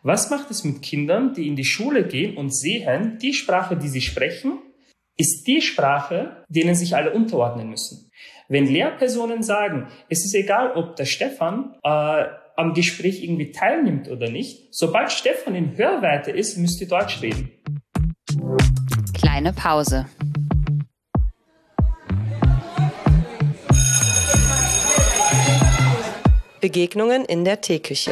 Was macht es mit Kindern, die in die Schule gehen und sehen, die Sprache, die sie sprechen, ist die Sprache, denen sich alle unterordnen müssen? Wenn Lehrpersonen sagen, es ist egal, ob der Stefan am Gespräch irgendwie teilnimmt oder nicht, sobald Stefan in Hörweite ist, müsst ihr Deutsch reden. Kleine Pause. Begegnungen in der Teeküche.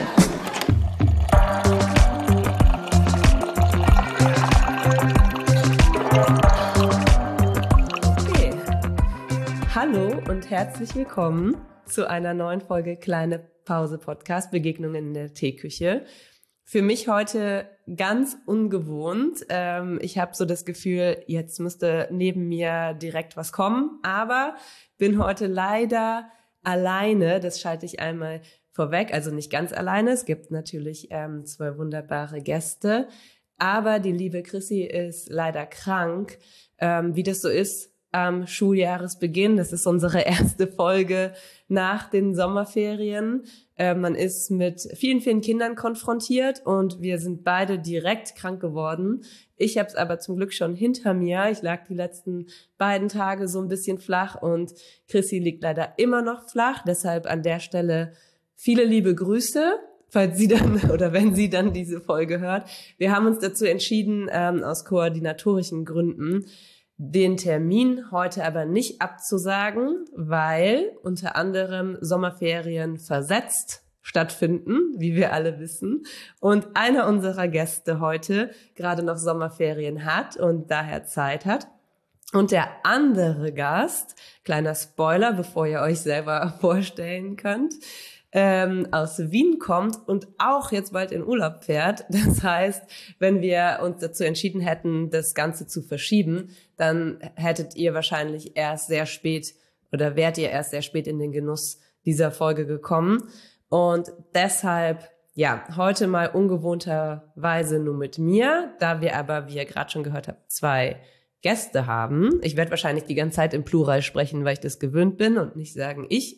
Okay. Hallo und herzlich willkommen zu einer neuen Folge Kleine Pause Podcast Begegnungen in der Teeküche. Für mich heute ganz ungewohnt. Ich habe so das Gefühl, jetzt müsste neben mir direkt was kommen, aber bin heute leider alleine. Das schalte ich einmal vorweg, also nicht ganz alleine. Es gibt natürlich 2 wunderbare Gäste, aber die liebe Chrissy ist leider krank. Wie das so ist am Schuljahresbeginn, das ist unsere erste Folge nach den Sommerferien. Man ist mit vielen, vielen Kindern konfrontiert und wir sind beide direkt krank geworden. Ich habe es aber zum Glück schon hinter mir. Ich lag die letzten beiden Tage so ein bisschen flach und Chrissy liegt leider immer noch flach. Deshalb an der Stelle viele liebe Grüße, falls sie dann oder wenn sie dann diese Folge hört. Wir haben uns dazu entschieden, aus koordinatorischen Gründen, den Termin heute aber nicht abzusagen, weil unter anderem Sommerferien versetzt stattfinden, wie wir alle wissen. Und einer unserer Gäste heute gerade noch Sommerferien hat und daher Zeit hat. Und der andere Gast, kleiner Spoiler, bevor ihr euch selber vorstellen könnt, aus Wien kommt und auch jetzt bald in Urlaub fährt. Das heißt, wenn wir uns dazu entschieden hätten, das Ganze zu verschieben, dann hättet ihr wahrscheinlich erst sehr spät oder wärt ihr erst sehr spät in den Genuss dieser Folge gekommen. Und deshalb, ja, heute mal ungewohnterweise nur mit mir, da wir aber, wie ihr gerade schon gehört habt, 2 Gäste haben. Ich werde wahrscheinlich die ganze Zeit im Plural sprechen, weil ich das gewöhnt bin und nicht sagen ich.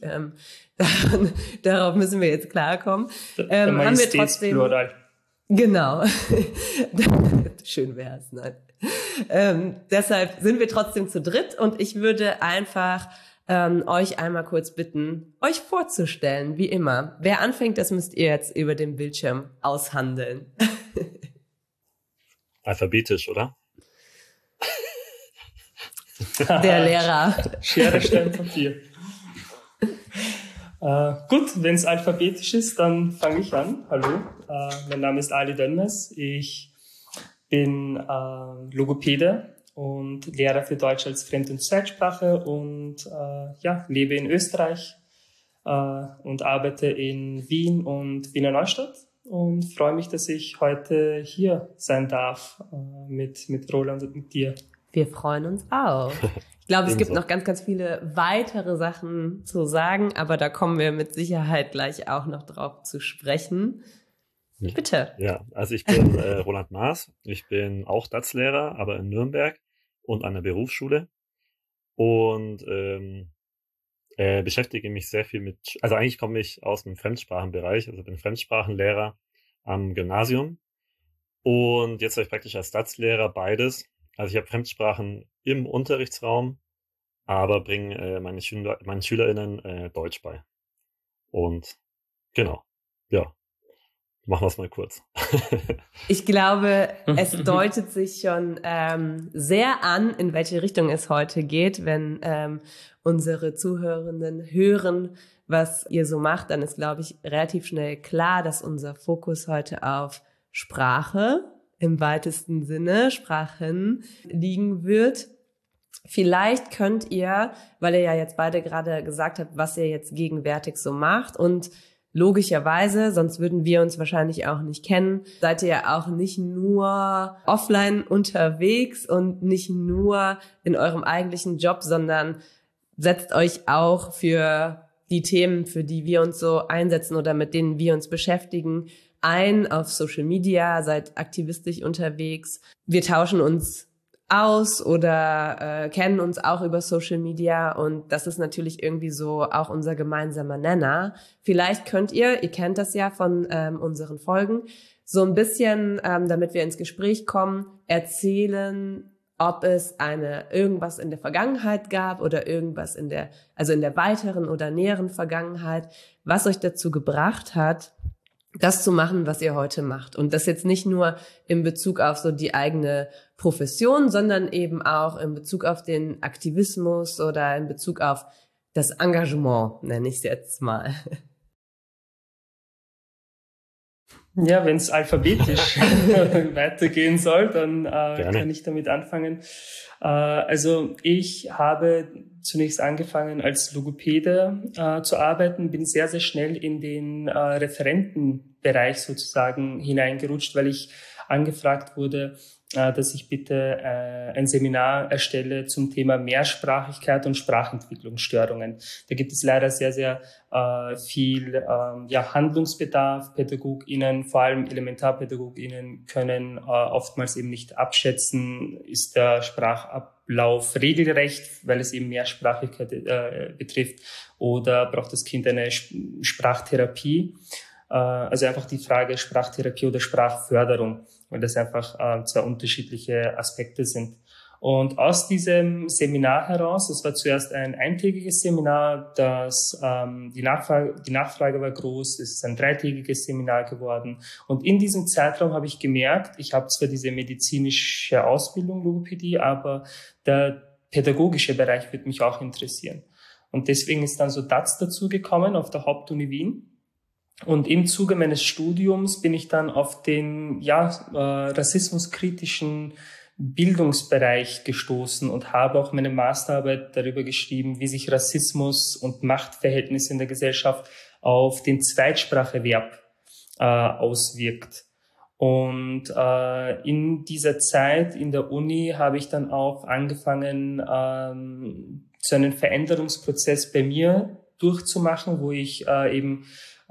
Darauf müssen wir jetzt klarkommen. Haben wir trotzdem Plural. Genau. Schön wär's, nein. Deshalb sind wir trotzdem zu dritt und ich würde einfach euch einmal kurz bitten, euch vorzustellen, wie immer. Wer anfängt, das müsst ihr jetzt über den Bildschirm aushandeln. Alphabetisch, oder? Der Lehrer. Schere, Stein, Papier. Gut, wenn es alphabetisch ist, dann fange ich an. Hallo, mein Name ist Ali Dönmes. Ich bin Logopäde und Lehrer für Deutsch als Fremd- und Zweitsprache und lebe in Österreich und arbeite in Wien und Wiener Neustadt und freue mich, dass ich heute hier sein darf mit Roland und mit dir. Wir freuen uns auch. Ich glaube, es gibt noch ganz, ganz viele weitere Sachen zu sagen, aber da kommen wir mit Sicherheit gleich auch noch drauf zu sprechen. Bitte. Ja, also ich bin Roland Maas. Ich bin auch DaZ-Lehrer, aber in Nürnberg und an der Berufsschule und beschäftige mich sehr viel mit, also eigentlich komme ich aus dem Fremdsprachenbereich, also bin Fremdsprachenlehrer am Gymnasium und jetzt habe ich praktisch als DaZ-Lehrer beides. Also ich habe Fremdsprachen im Unterrichtsraum, aber bringe meinen SchülerInnen Deutsch bei. Und genau, ja, machen wir es mal kurz. Ich glaube, es deutet sich schon sehr an, in welche Richtung es heute geht. Wenn unsere Zuhörenden hören, was ihr so macht, dann ist, glaube ich, relativ schnell klar, dass unser Fokus heute auf Sprache im weitesten Sinne, Sprachen, liegen wird. Vielleicht könnt ihr, weil ihr ja jetzt beide gerade gesagt habt, was ihr jetzt gegenwärtig so macht und logischerweise, sonst würden wir uns wahrscheinlich auch nicht kennen, seid ihr ja auch nicht nur offline unterwegs und nicht nur in eurem eigentlichen Job, sondern setzt euch auch für die Themen, für die wir uns so einsetzen oder mit denen wir uns beschäftigen, ein auf Social Media, seid aktivistisch unterwegs. Wir tauschen uns aus oder kennen uns auch über Social Media und das ist natürlich irgendwie so auch unser gemeinsamer Nenner. Vielleicht könnt ihr kennt das ja von unseren Folgen, so ein bisschen, damit wir ins Gespräch kommen, erzählen, ob es irgendwas in der Vergangenheit gab oder irgendwas in der weiteren oder näheren Vergangenheit, was euch dazu gebracht hat, das zu machen, was ihr heute macht. Und das jetzt nicht nur in Bezug auf so die eigene Profession, sondern eben auch in Bezug auf den Aktivismus oder in Bezug auf das Engagement, nenne ich es jetzt mal. Ja, wenn es alphabetisch weitergehen soll, dann kann ich damit anfangen. Also ich habe zunächst angefangen als Logopäde zu arbeiten, bin sehr, sehr schnell in den Referentenbereich sozusagen hineingerutscht, weil ich angefragt wurde, dass ich bitte ein Seminar erstelle zum Thema Mehrsprachigkeit und Sprachentwicklungsstörungen. Da gibt es leider sehr, sehr viel Handlungsbedarf. PädagogInnen, vor allem ElementarpädagogInnen, können oftmals eben nicht abschätzen, ist der Sprachablauf regelrecht, weil es eben Mehrsprachigkeit betrifft, oder braucht das Kind eine Sprachtherapie. Also einfach die Frage Sprachtherapie oder Sprachförderung, weil das einfach zwei unterschiedliche Aspekte sind. Und aus diesem Seminar heraus, es war zuerst ein eintägiges Seminar, die Nachfrage war groß, es ist ein dreitägiges Seminar geworden. Und in diesem Zeitraum habe ich gemerkt, ich habe zwar diese medizinische Ausbildung Logopädie, aber der pädagogische Bereich wird mich auch interessieren. Und deswegen ist dann so DAZ dazugekommen auf der Hauptuni Wien. Und im Zuge meines Studiums bin ich dann auf den rassismuskritischen Bildungsbereich gestoßen und habe auch meine Masterarbeit darüber geschrieben, wie sich Rassismus und Machtverhältnisse in der Gesellschaft auf den Zweitspracherwerb auswirkt. Und in dieser Zeit in der Uni habe ich dann auch angefangen, so einen Veränderungsprozess bei mir durchzumachen, wo ich eben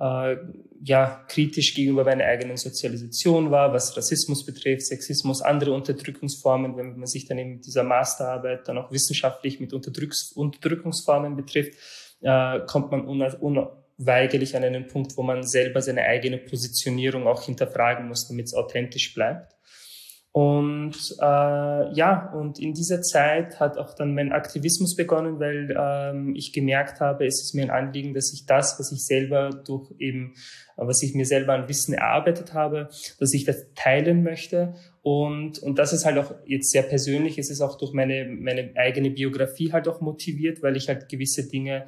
kritisch gegenüber meiner eigenen Sozialisation war, was Rassismus betrifft, Sexismus, andere Unterdrückungsformen. Wenn man sich dann eben mit dieser Masterarbeit dann auch wissenschaftlich mit Unterdrückungsformen betrifft, kommt man unweigerlich an einen Punkt, wo man selber seine eigene Positionierung auch hinterfragen muss, damit es authentisch bleibt. Und und in dieser Zeit hat auch dann mein Aktivismus begonnen, weil ich gemerkt habe, es ist mir ein Anliegen, dass ich das, was ich mir selber an Wissen erarbeitet habe, dass ich das teilen möchte. Und das ist halt auch jetzt sehr persönlich, es ist auch durch meine eigene Biografie halt auch motiviert, weil ich halt gewisse Dinge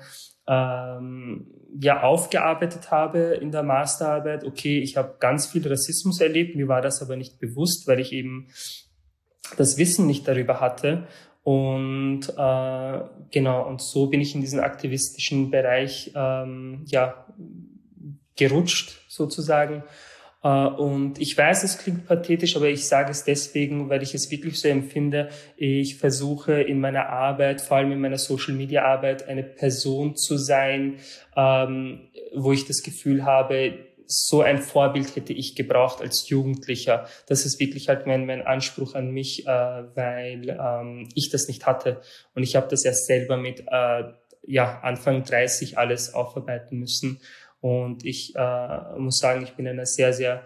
aufgearbeitet habe in der Masterarbeit. Okay, ich habe ganz viel Rassismus erlebt, mir war das aber nicht bewusst, weil ich eben das Wissen nicht darüber hatte. Und und so bin ich in diesen aktivistischen Bereich gerutscht sozusagen. Und ich weiß, es klingt pathetisch, aber ich sage es deswegen, weil ich es wirklich so empfinde. Ich versuche in meiner Arbeit, vor allem in meiner Social-Media-Arbeit, eine Person zu sein, wo ich das Gefühl habe, so ein Vorbild hätte ich gebraucht als Jugendlicher. Das ist wirklich halt mein Anspruch an mich, weil ich das nicht hatte. Und ich habe das erst selber mit Anfang 30 alles aufarbeiten müssen. Und ich muss sagen, ich bin in einer sehr, sehr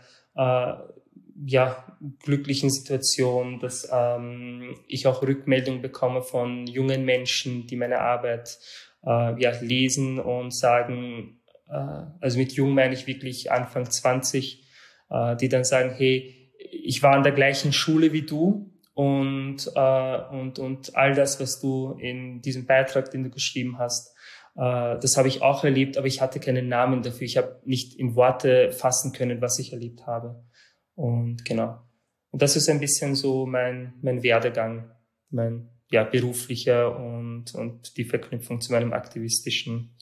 glücklichen Situation, dass ich auch Rückmeldungen bekomme von jungen Menschen, die meine Arbeit lesen und sagen, also mit jung meine ich wirklich Anfang 20, die dann sagen, hey, ich war an der gleichen Schule wie du und all das, was du in diesem Beitrag, den du geschrieben hast, das habe ich auch erlebt, aber ich hatte keinen Namen dafür. Ich habe nicht in Worte fassen können, was ich erlebt habe. Und genau. Und das ist ein bisschen so mein Werdegang, mein beruflicher und die Verknüpfung zu meiner aktivistischen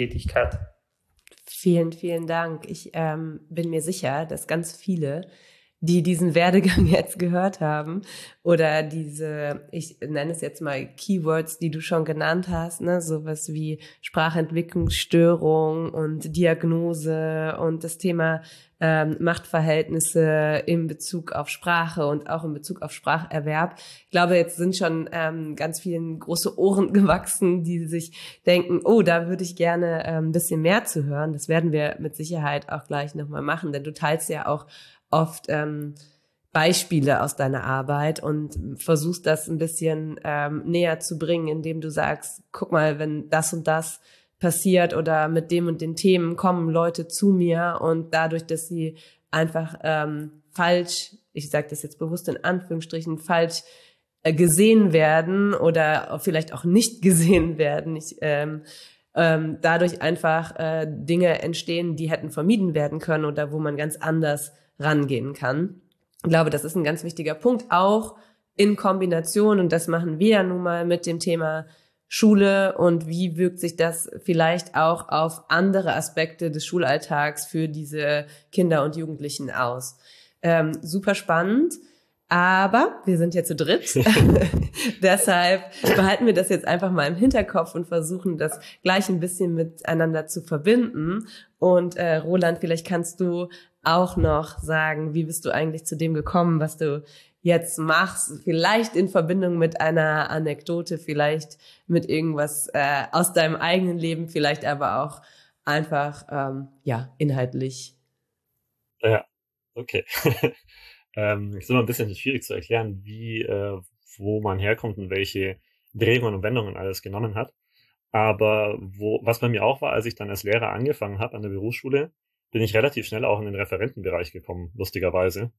Tätigkeit. Vielen, vielen Dank. Ich bin mir sicher, dass ganz viele, die diesen Werdegang jetzt gehört haben oder diese, ich nenne es jetzt mal Keywords, die du schon genannt hast, ne, sowas wie Sprachentwicklungsstörung und Diagnose und das Thema Machtverhältnisse in Bezug auf Sprache und auch in Bezug auf Spracherwerb. Ich glaube, jetzt sind schon ganz vielen große Ohren gewachsen, die sich denken, oh, da würde ich gerne ein bisschen mehr zu hören. Das werden wir mit Sicherheit auch gleich nochmal machen, denn du teilst ja auch oft Beispiele aus deiner Arbeit und versuchst das ein bisschen näher zu bringen, indem du sagst, guck mal, wenn das und das passiert oder mit dem und den Themen kommen Leute zu mir und dadurch, dass sie einfach falsch, ich sage das jetzt bewusst in Anführungsstrichen, falsch gesehen werden oder vielleicht auch nicht gesehen werden, dadurch einfach Dinge entstehen, die hätten vermieden werden können oder wo man ganz anders rangehen kann. Ich glaube, das ist ein ganz wichtiger Punkt, auch in Kombination, und das machen wir ja nun mal mit dem Thema Schule und wie wirkt sich das vielleicht auch auf andere Aspekte des Schulalltags für diese Kinder und Jugendlichen aus. Super spannend, aber wir sind ja zu dritt. Deshalb behalten wir das jetzt einfach mal im Hinterkopf und versuchen das gleich ein bisschen miteinander zu verbinden. Und Roland, vielleicht kannst du auch noch sagen, wie bist du eigentlich zu dem gekommen, was du jetzt machst, vielleicht in Verbindung mit einer Anekdote, vielleicht mit irgendwas aus deinem eigenen Leben, vielleicht aber auch einfach inhaltlich. Ja, okay. Ist immer ein bisschen schwierig zu erklären, wo man herkommt und welche Drehungen und Wendungen alles genommen hat. Aber was bei mir auch war, als ich dann als Lehrer angefangen habe an der Berufsschule, bin ich relativ schnell auch in den Referentenbereich gekommen, lustigerweise.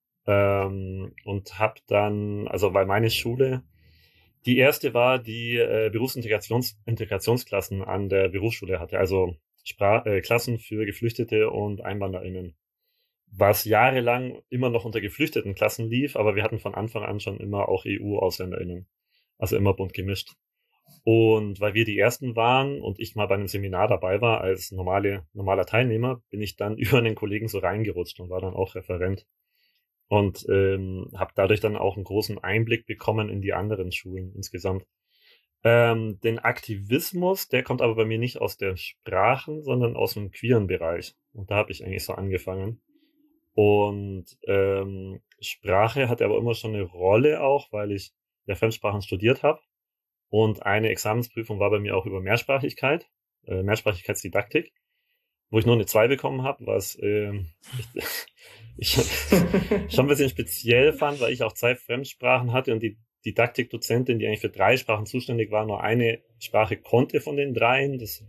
Und habe dann, also weil meine Schule die erste war, die Berufsintegrationsklassen an der Berufsschule hatte, also Klassen für Geflüchtete und EinwanderInnen, was jahrelang immer noch unter geflüchteten Klassen lief, aber wir hatten von Anfang an schon immer auch EU-AusländerInnen, also immer bunt gemischt. Und weil wir die Ersten waren und ich mal bei einem Seminar dabei war als normaler Teilnehmer, bin ich dann über einen Kollegen so reingerutscht und war dann auch Referent. Und habe dadurch dann auch einen großen Einblick bekommen in die anderen Schulen insgesamt. Den Aktivismus, der kommt aber bei mir nicht aus der Sprachen, sondern aus dem queeren Bereich. Und da habe ich eigentlich so angefangen. Und Sprache hatte aber immer schon eine Rolle auch, weil ich ja Fremdsprachen studiert habe. Und eine Examensprüfung war bei mir auch über Mehrsprachigkeit, Mehrsprachigkeitsdidaktik, wo ich nur eine 2 bekommen habe, was ich schon ein bisschen speziell fand, weil ich auch 2 Fremdsprachen hatte und die Didaktikdozentin, die eigentlich für 3 Sprachen zuständig war, nur eine Sprache konnte von den 3. Das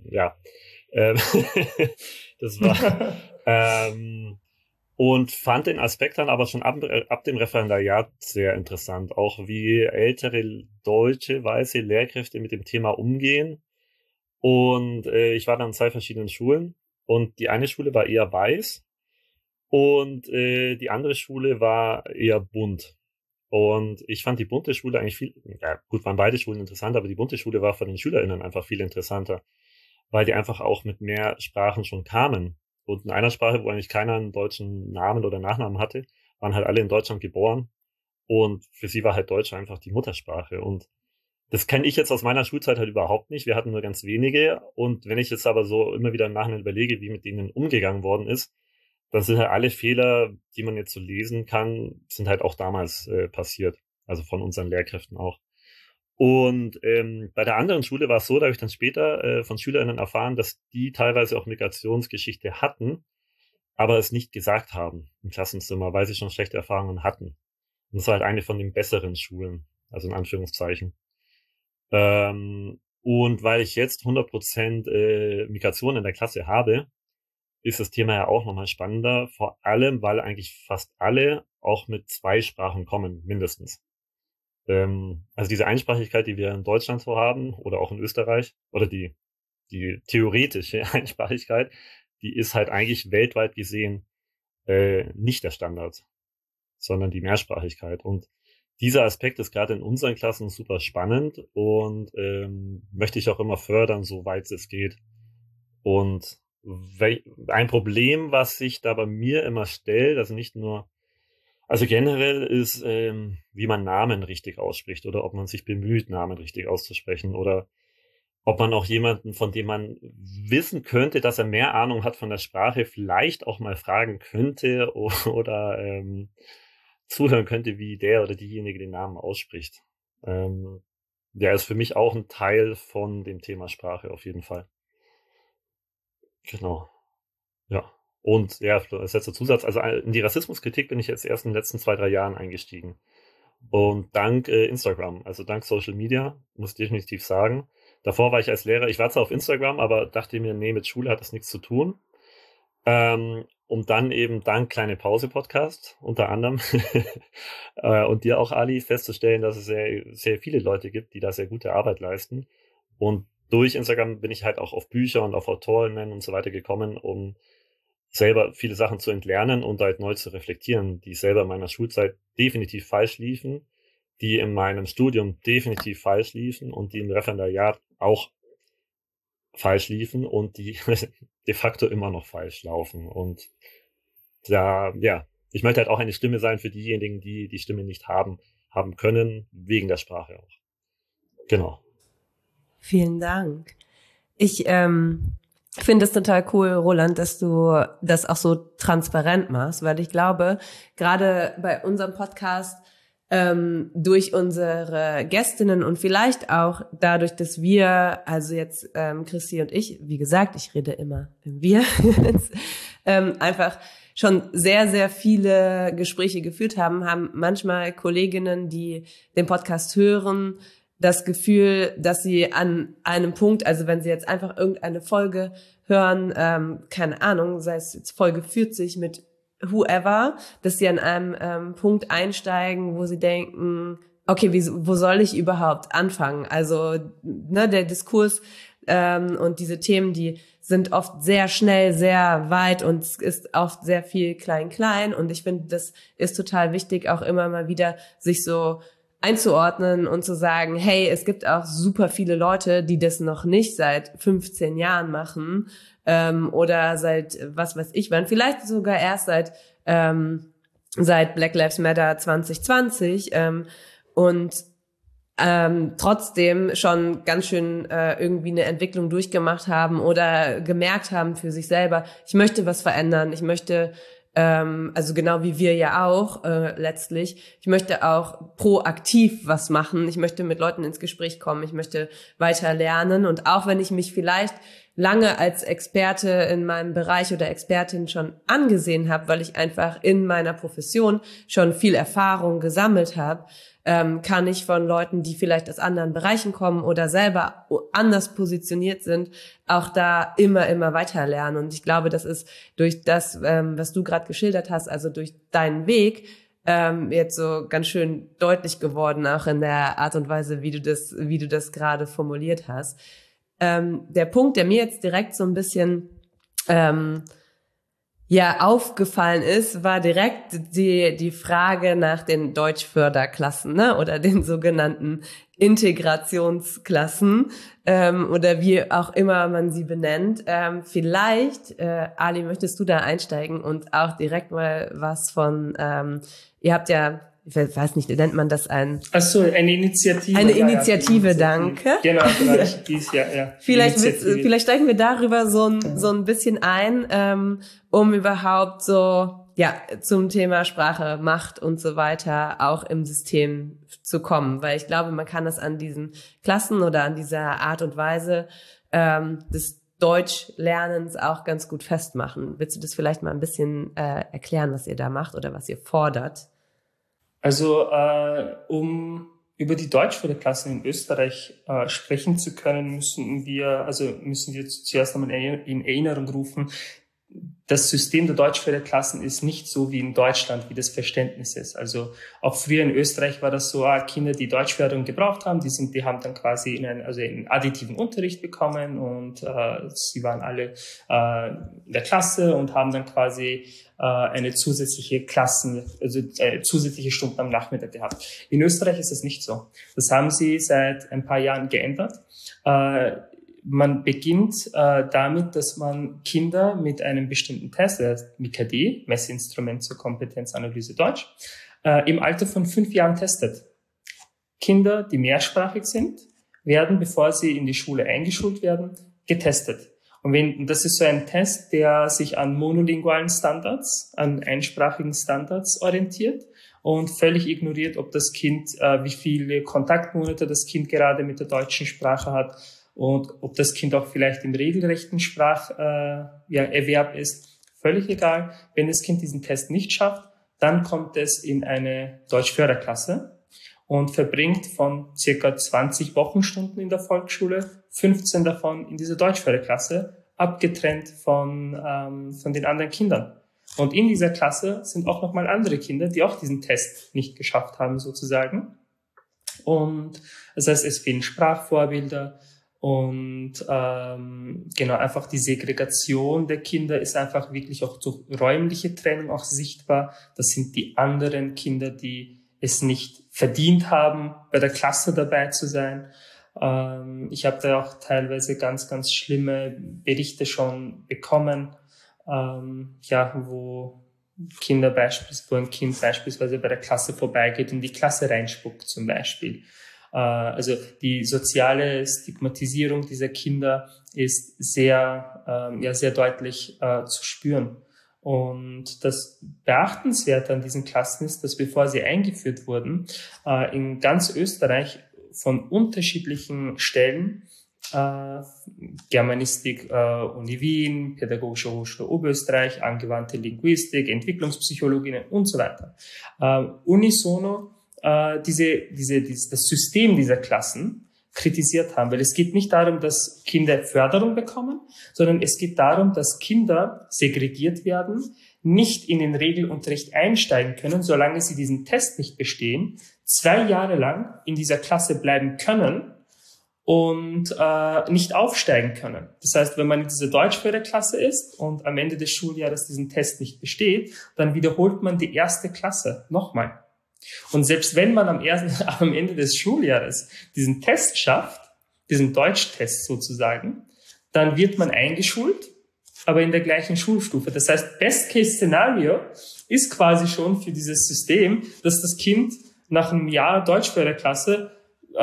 war und fand den Aspekt dann aber schon ab dem Referendariat sehr interessant, auch wie ältere deutsche weiße Lehrkräfte mit dem Thema umgehen. Und ich war dann in 2 verschiedenen Schulen und die eine Schule war eher weiß und die andere Schule war eher bunt. Und ich fand die bunte Schule eigentlich waren beide Schulen interessant, aber die bunte Schule war von den SchülerInnen einfach viel interessanter, weil die einfach auch mit mehr Sprachen schon kamen. Und in einer Sprache, wo eigentlich keiner einen deutschen Namen oder Nachnamen hatte, waren halt alle in Deutschland geboren. Und für sie war halt Deutsch einfach die Muttersprache. Und das kenne ich jetzt aus meiner Schulzeit halt überhaupt nicht. Wir hatten nur ganz wenige. Und wenn ich jetzt aber so immer wieder im Nachhinein überlege, wie mit denen umgegangen worden ist, dann sind halt alle Fehler, die man jetzt so lesen kann, sind halt auch damals passiert. Also von unseren Lehrkräften auch. Und bei der anderen Schule war es so, da habe ich dann später von SchülerInnen erfahren, dass die teilweise auch Migrationsgeschichte hatten, aber es nicht gesagt haben im Klassenzimmer, weil sie schon schlechte Erfahrungen hatten. Und das war halt eine von den besseren Schulen, also in Anführungszeichen. Und weil ich jetzt 100% Migration in der Klasse habe, ist das Thema ja auch nochmal spannender, vor allem, weil eigentlich fast alle auch mit 2 Sprachen kommen, mindestens. Also diese Einsprachigkeit, die wir in Deutschland so haben oder auch in Österreich, oder die theoretische Einsprachigkeit, die ist halt eigentlich weltweit gesehen nicht der Standard, sondern die Mehrsprachigkeit. Und dieser Aspekt ist gerade in unseren Klassen super spannend und möchte ich auch immer fördern, soweit es geht. Und ein Problem, was sich da bei mir immer stellt, also nicht nur Also generell ist, wie man Namen richtig ausspricht oder ob man sich bemüht, Namen richtig auszusprechen oder ob man auch jemanden, von dem man wissen könnte, dass er mehr Ahnung hat von der Sprache, vielleicht auch mal fragen könnte oder zuhören könnte, wie der oder diejenige den Namen ausspricht. Der ist für mich auch ein Teil von dem Thema Sprache auf jeden Fall. Genau. Ja. Und ja, als letzter Zusatz, also in die Rassismuskritik bin ich jetzt erst in den letzten 2, 3 Jahren eingestiegen. Und dank Instagram, also dank Social Media, muss ich definitiv sagen. Davor war ich als Lehrer, ich war zwar auf Instagram, aber dachte mir, nee, mit Schule hat das nichts zu tun. Und dann eben dank Kleine Pause Podcast unter anderem und dir auch, Ali, festzustellen, dass es sehr, sehr viele Leute gibt, die da sehr gute Arbeit leisten. Und durch Instagram bin ich halt auch auf Bücher und auf Autorinnen und so weiter gekommen, um selber viele Sachen zu entlernen und halt neu zu reflektieren, die selber in meiner Schulzeit definitiv falsch liefen, die in meinem Studium definitiv falsch liefen und die im Referendariat auch falsch liefen und die de facto immer noch falsch laufen. Und da, ja, ich möchte halt auch eine Stimme sein für diejenigen, die die Stimme nicht haben können, wegen der Sprache auch. Genau. Vielen Dank. Ich finde es total cool, Roland, dass du das auch so transparent machst, weil ich glaube, gerade bei unserem Podcast durch unsere Gästinnen und vielleicht auch dadurch, dass wir, also jetzt Christi und ich, wie gesagt, ich rede immer im Wir, einfach schon sehr, sehr viele Gespräche geführt haben manchmal Kolleginnen, die den Podcast hören, das Gefühl, dass sie an einem Punkt, also wenn sie jetzt einfach irgendeine Folge hören, keine Ahnung, sei es jetzt Folge 40 mit whoever, dass sie an einem Punkt einsteigen, wo sie denken, okay, wo soll ich überhaupt anfangen? Also ne, der Diskurs und diese Themen, die sind oft sehr schnell, sehr weit und es ist oft sehr viel klein. Und ich finde, das ist total wichtig, auch immer mal wieder sich so einzuordnen und zu sagen, hey, es gibt auch super viele Leute, die das noch nicht seit 15 Jahren machen oder seit was weiß ich wann, vielleicht sogar erst seit Black Lives Matter 2020 und trotzdem schon ganz schön irgendwie eine Entwicklung durchgemacht haben oder gemerkt haben für sich selber, ich möchte was verändern, ich möchte also genau wie wir ja auch letztlich. Ich möchte auch proaktiv was machen. Ich möchte mit Leuten ins Gespräch kommen. Ich möchte weiter lernen. Und auch wenn ich mich vielleicht lange als Experte in meinem Bereich oder Expertin schon angesehen habe, weil ich einfach in meiner Profession schon viel Erfahrung gesammelt habe, kann ich von Leuten, die vielleicht aus anderen Bereichen kommen oder selber anders positioniert sind, auch da immer weiter lernen. Und ich glaube, das ist durch das, was du gerade geschildert hast, also durch deinen Weg, jetzt so ganz schön deutlich geworden, auch in der Art und Weise, wie du das gerade formuliert hast. Der Punkt, der mir jetzt direkt so ein bisschen aufgefallen ist, war direkt die Frage nach den Deutschförderklassen, ne, oder den sogenannten Integrationsklassen, oder wie auch immer man sie benennt. Vielleicht, Ali, möchtest du da einsteigen und auch direkt mal was von, ihr habt ja, ich weiß nicht, nennt man das eine Initiative. Eine Initiative, danke. Genau, ja. Ja. Vielleicht steigen wir darüber so ein bisschen ein, um überhaupt so, zum Thema Sprache, Macht und so weiter auch im System zu kommen. Weil ich glaube, man kann das an diesen Klassen oder an dieser Art und Weise, des Deutschlernens auch ganz gut festmachen. Willst du das vielleicht mal ein bisschen, erklären, was ihr da macht oder was ihr fordert? Also, um über die Deutschförderklassen in Österreich sprechen zu können, müssen wir zuerst einmal in Erinnerung rufen, das System der Deutschförderklassen ist nicht so wie in Deutschland, wie das Verständnis ist. Also auch früher in Österreich war das so, Kinder, die Deutschförderung gebraucht haben, die haben dann quasi einen additiven Unterricht bekommen und sie waren alle in der Klasse und haben dann quasi eine zusätzliche zusätzliche Stunden am Nachmittag gehabt. In Österreich ist das nicht so. Das haben sie seit ein paar Jahren geändert. man beginnt damit, dass man Kinder mit einem bestimmten Test, der heißt MICAD, Messinstrument zur Kompetenzanalyse Deutsch, im Alter von 5 Jahren testet. Kinder, die mehrsprachig sind, werden, bevor sie in die Schule eingeschult werden, getestet. Und das ist so ein Test, der sich an monolingualen Standards, an einsprachigen Standards orientiert und völlig ignoriert, ob das Kind, wie viele Kontaktmonate das Kind gerade mit der deutschen Sprache hat und ob das Kind auch vielleicht im regelrechten Spracherwerb ist. Völlig egal. Wenn das Kind diesen Test nicht schafft, dann kommt es in eine Deutschförderklasse und verbringt von circa 20 Wochenstunden in der Volksschule 15 davon in dieser Deutschförderklasse, abgetrennt von den anderen Kindern. Und in dieser Klasse sind auch nochmal andere Kinder, die auch diesen Test nicht geschafft haben, sozusagen. Und das heißt, es fehlen Sprachvorbilder und genau, einfach die Segregation der Kinder ist einfach wirklich auch durch räumliche Trennung auch sichtbar. Das sind die anderen Kinder, die es nicht verdient haben, bei der Klasse dabei zu sein. Ich habe da auch teilweise ganz, ganz schlimme Berichte schon bekommen, wo ein Kind beispielsweise bei der Klasse vorbeigeht und in die Klasse reinspuckt zum Beispiel. Also die soziale Stigmatisierung dieser Kinder ist sehr deutlich zu spüren. Und das Beachtenswerte an diesen Klassen ist, dass bevor sie eingeführt wurden, in ganz Österreich von unterschiedlichen Stellen, Germanistik, Uni Wien, Pädagogische Hochschule Oberösterreich, angewandte Linguistik, Entwicklungspsychologinnen und so weiter, unisono das System dieser Klassen kritisiert haben, weil es geht nicht darum, dass Kinder Förderung bekommen, sondern es geht darum, dass Kinder segregiert werden, nicht in den Regelunterricht einsteigen können, solange sie diesen Test nicht bestehen, 2 Jahre lang in dieser Klasse bleiben können und nicht aufsteigen können. Das heißt, wenn man in dieser Deutschförderklasse ist und am Ende des Schuljahres diesen Test nicht besteht, dann wiederholt man die 1. Klasse nochmal. Und selbst wenn man am Ende des Schuljahres diesen Test schafft, diesen Deutschtest sozusagen, dann wird man eingeschult, aber in der gleichen Schulstufe. Das heißt, Best-Case-Szenario ist quasi schon für dieses System, dass das Kind nach einem Jahr Deutschförderklasse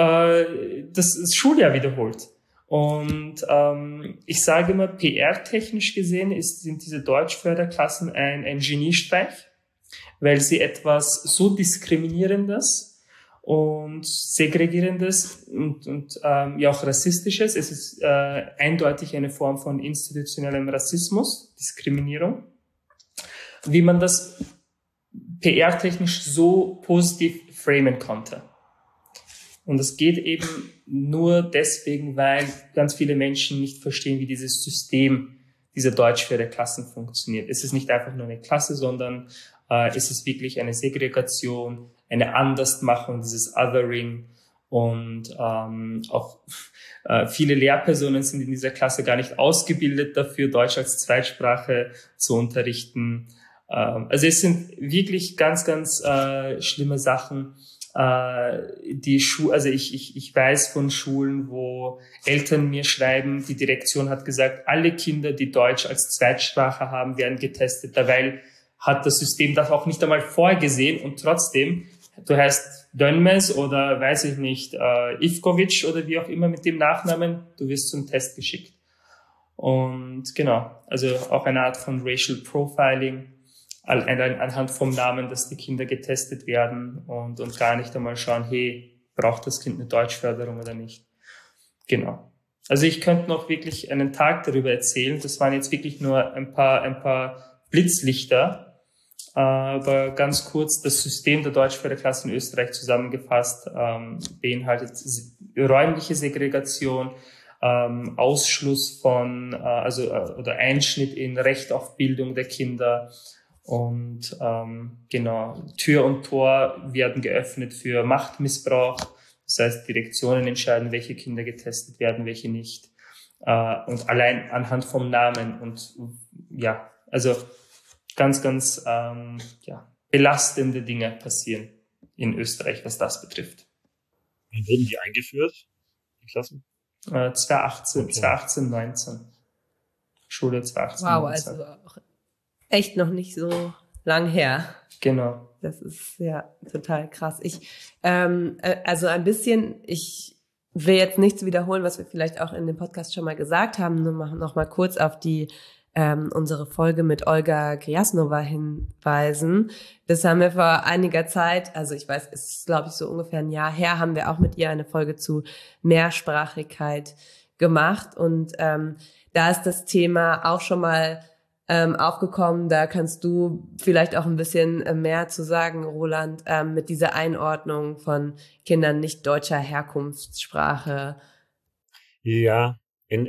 das Schuljahr wiederholt. Und ich sage immer, PR-technisch gesehen sind diese Deutschförderklassen ein Geniestreich, weil sie etwas so Diskriminierendes und Segregierendes und auch Rassistisches, es ist eindeutig eine Form von institutionellem Rassismus, Diskriminierung, wie man das PR-technisch so positiv framen konnte. Und das geht eben nur deswegen, weil ganz viele Menschen nicht verstehen, wie dieses System dieser Deutschförderklassen funktioniert. Es ist nicht einfach nur eine Klasse, sondern es ist wirklich eine Segregation, eine Andersmachung, dieses Othering. Und auch viele Lehrpersonen sind in dieser Klasse gar nicht ausgebildet dafür, Deutsch als Zweitsprache zu unterrichten. Also es sind wirklich ganz, ganz schlimme Sachen. Also ich weiß von Schulen, wo Eltern mir schreiben, die Direktion hat gesagt, alle Kinder, die Deutsch als Zweitsprache haben, werden getestet. Dabei hat das System das auch nicht einmal vorgesehen und trotzdem, du heißt Dönmes oder weiß ich nicht, Ivkovic oder wie auch immer mit dem Nachnamen, du wirst zum Test geschickt. Und genau, also auch eine Art von Racial Profiling, anhand vom Namen, dass die Kinder getestet werden und gar nicht einmal schauen, hey, braucht das Kind eine Deutschförderung oder nicht. Genau. Also ich könnte noch wirklich einen Tag darüber erzählen. Das waren jetzt wirklich nur ein paar Blitzlichter. Aber ganz kurz, das System der Deutschförderklasse in Österreich zusammengefasst beinhaltet räumliche Segregation, Ausschluss von, oder Einschnitt in Recht auf Bildung der Kinder. Und genau, Tür und Tor werden geöffnet für Machtmissbrauch. Das heißt, Direktionen entscheiden, welche Kinder getestet werden, welche nicht. Und allein anhand vom Namen. Und ja, also ganz, ganz belastende Dinge passieren in Österreich, was das betrifft. Wie wurden die eingeführt, die Klassen? 2018, Okay. 2018, 19. Schule 2018, Wow, 19. also auch echt noch nicht so lang her. Genau. Das ist ja total krass. Also ein bisschen, ich will jetzt nichts wiederholen, was wir vielleicht auch in dem Podcast schon mal gesagt haben, nur noch mal kurz auf die unsere Folge mit Olga Griasnova hinweisen. Das haben wir vor einiger Zeit, also ich weiß, es ist glaube ich so ungefähr ein Jahr her, haben wir auch mit ihr eine Folge zu Mehrsprachigkeit gemacht und da ist das Thema auch schon mal aufgekommen. Da kannst du vielleicht auch ein bisschen mehr zu sagen, Roland, mit dieser Einordnung von Kindern nicht deutscher Herkunftssprache. Ja,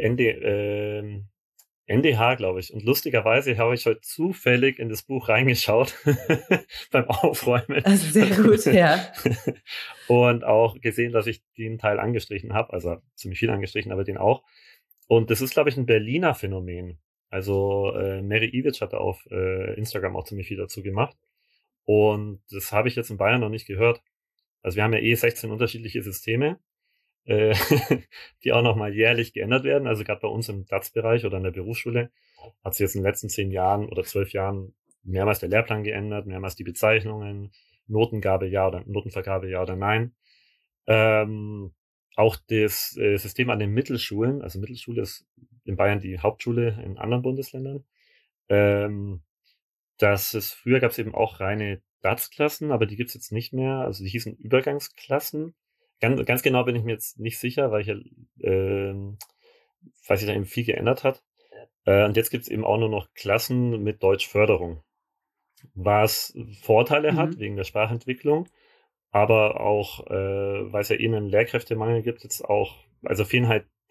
NDH, glaube ich. Und lustigerweise habe ich heute zufällig in das Buch reingeschaut beim Aufräumen. Also sehr gut, ja. Und auch gesehen, dass ich den Teil angestrichen habe, also ziemlich viel angestrichen, aber den auch. Und das ist, glaube ich, ein Berliner Phänomen. Also Mary Iwitsch hat auf Instagram auch ziemlich viel dazu gemacht. Und das habe ich jetzt in Bayern noch nicht gehört. Also wir haben ja 16 unterschiedliche Systeme, die auch nochmal jährlich geändert werden. Also gerade bei uns im DATS-Bereich oder in der Berufsschule hat sich jetzt in den letzten 10 Jahren oder 12 Jahren mehrmals der Lehrplan geändert, mehrmals die Bezeichnungen, Notengabe ja oder Notenvergabe ja oder nein. Auch das System an den Mittelschulen, also Mittelschule ist in Bayern die Hauptschule in anderen Bundesländern. Früher gab es eben auch reine DATS-Klassen, aber die gibt's jetzt nicht mehr. Also die hießen Übergangsklassen. Ganz genau bin ich mir jetzt nicht sicher, weil sich da eben viel geändert hat. Und jetzt gibt's eben auch nur noch Klassen mit Deutschförderung, was Vorteile hat wegen der Sprachentwicklung, aber auch, weil es ja einen Lehrkräftemangel gibt, jetzt auch, also es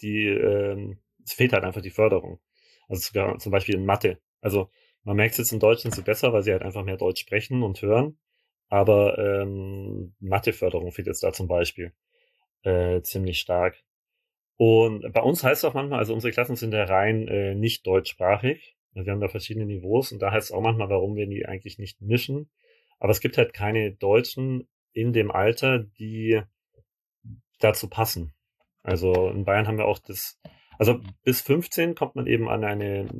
fehlt halt einfach die Förderung. Also sogar zum Beispiel in Mathe. Also man merkt es jetzt in Deutsch sind sie besser, weil sie halt einfach mehr Deutsch sprechen und hören. Aber Matheförderung fehlt jetzt da zum Beispiel ziemlich stark. Und bei uns heißt es auch manchmal, also unsere Klassen sind ja rein nicht deutschsprachig. Also wir haben da verschiedene Niveaus und da heißt es auch manchmal, warum wir die eigentlich nicht mischen. Aber es gibt halt keine Deutschen in dem Alter, die dazu passen. Also in Bayern haben wir auch also bis 15 kommt man eben an eine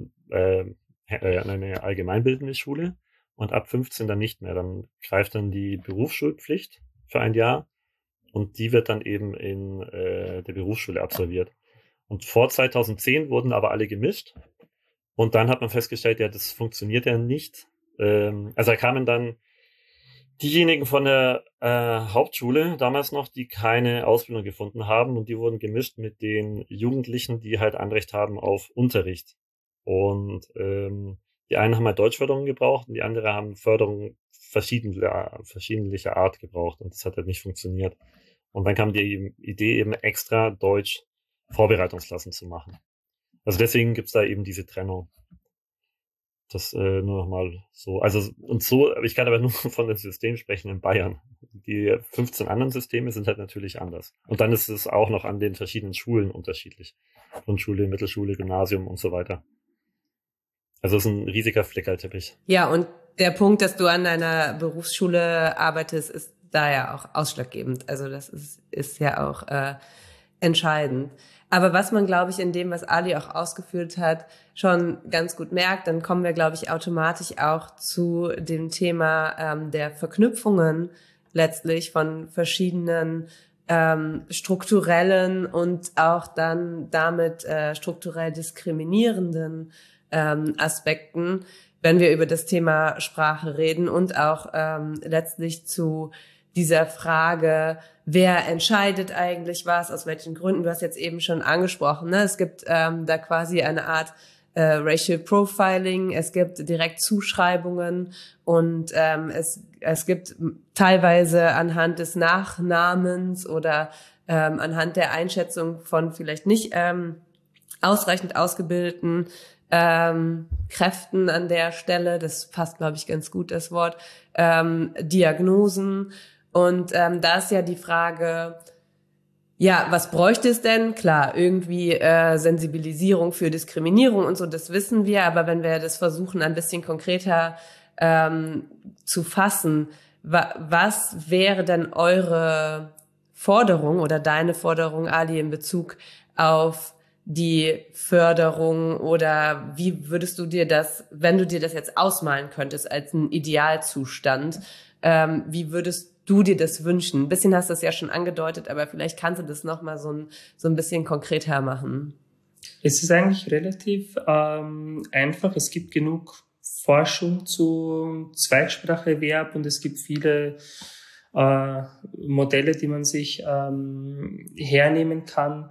allgemeinbildende Schule und ab 15 dann nicht mehr. Dann greift dann die Berufsschulpflicht für ein Jahr und die wird dann eben in der Berufsschule absolviert. Und vor 2010 wurden aber alle gemischt und dann hat man festgestellt, ja, das funktioniert ja nicht. Also da kamen dann diejenigen von der Hauptschule damals noch, die keine Ausbildung gefunden haben und die wurden gemischt mit den Jugendlichen, die halt Anrecht haben auf Unterricht. Und die einen haben halt Deutschförderung gebraucht und die anderen haben Förderung verschiedentlicher Art gebraucht und das hat halt nicht funktioniert. Und dann kam die Idee eben extra Deutsch Vorbereitungsklassen zu machen. Also deswegen gibt's da eben diese Trennung. Das nur nochmal so. Also und so, ich kann aber nur von dem System sprechen in Bayern. Die 15 anderen Systeme sind halt natürlich anders. Und dann ist es auch noch an den verschiedenen Schulen unterschiedlich. Grundschule, Mittelschule, Gymnasium und so weiter. Also es ist ein riesiger Flickerteppich. Ja, und der Punkt, dass du an deiner Berufsschule arbeitest, ist da ja auch ausschlaggebend. Also das ist ja auch entscheidend. Aber was man, glaube ich, in dem, was Ali auch ausgeführt hat, schon ganz gut merkt, dann kommen wir, glaube ich, automatisch auch zu dem Thema der Verknüpfungen letztlich von verschiedenen strukturellen und auch dann damit strukturell diskriminierenden Aspekten, wenn wir über das Thema Sprache reden und auch letztlich zu dieser Frage, wer entscheidet eigentlich was, aus welchen Gründen. Du hast jetzt eben schon angesprochen, ne? Es gibt da quasi eine Art Racial Profiling, es gibt direkt Zuschreibungen und es gibt teilweise anhand des Nachnamens oder anhand der Einschätzung von vielleicht nicht ausreichend ausgebildeten Kräften an der Stelle, das passt, glaube ich, ganz gut, das Wort, Diagnosen. Und da ist ja die Frage, ja, was bräuchte es denn? Klar, irgendwie Sensibilisierung für Diskriminierung und so, das wissen wir, aber wenn wir das versuchen, ein bisschen konkreter zu fassen, was wäre denn eure Forderung oder deine Forderung, Ali, in Bezug auf die Förderung, oder wie würdest du dir das, wenn du dir das jetzt ausmalen könntest als einen Idealzustand, wie würdest du dir das wünschen? Ein bisschen hast du es ja schon angedeutet, aber vielleicht kannst du das nochmal so ein bisschen konkreter machen. Es ist eigentlich relativ einfach. Es gibt genug Forschung zu Zweitspracherwerb und es gibt viele Modelle, die man sich hernehmen kann.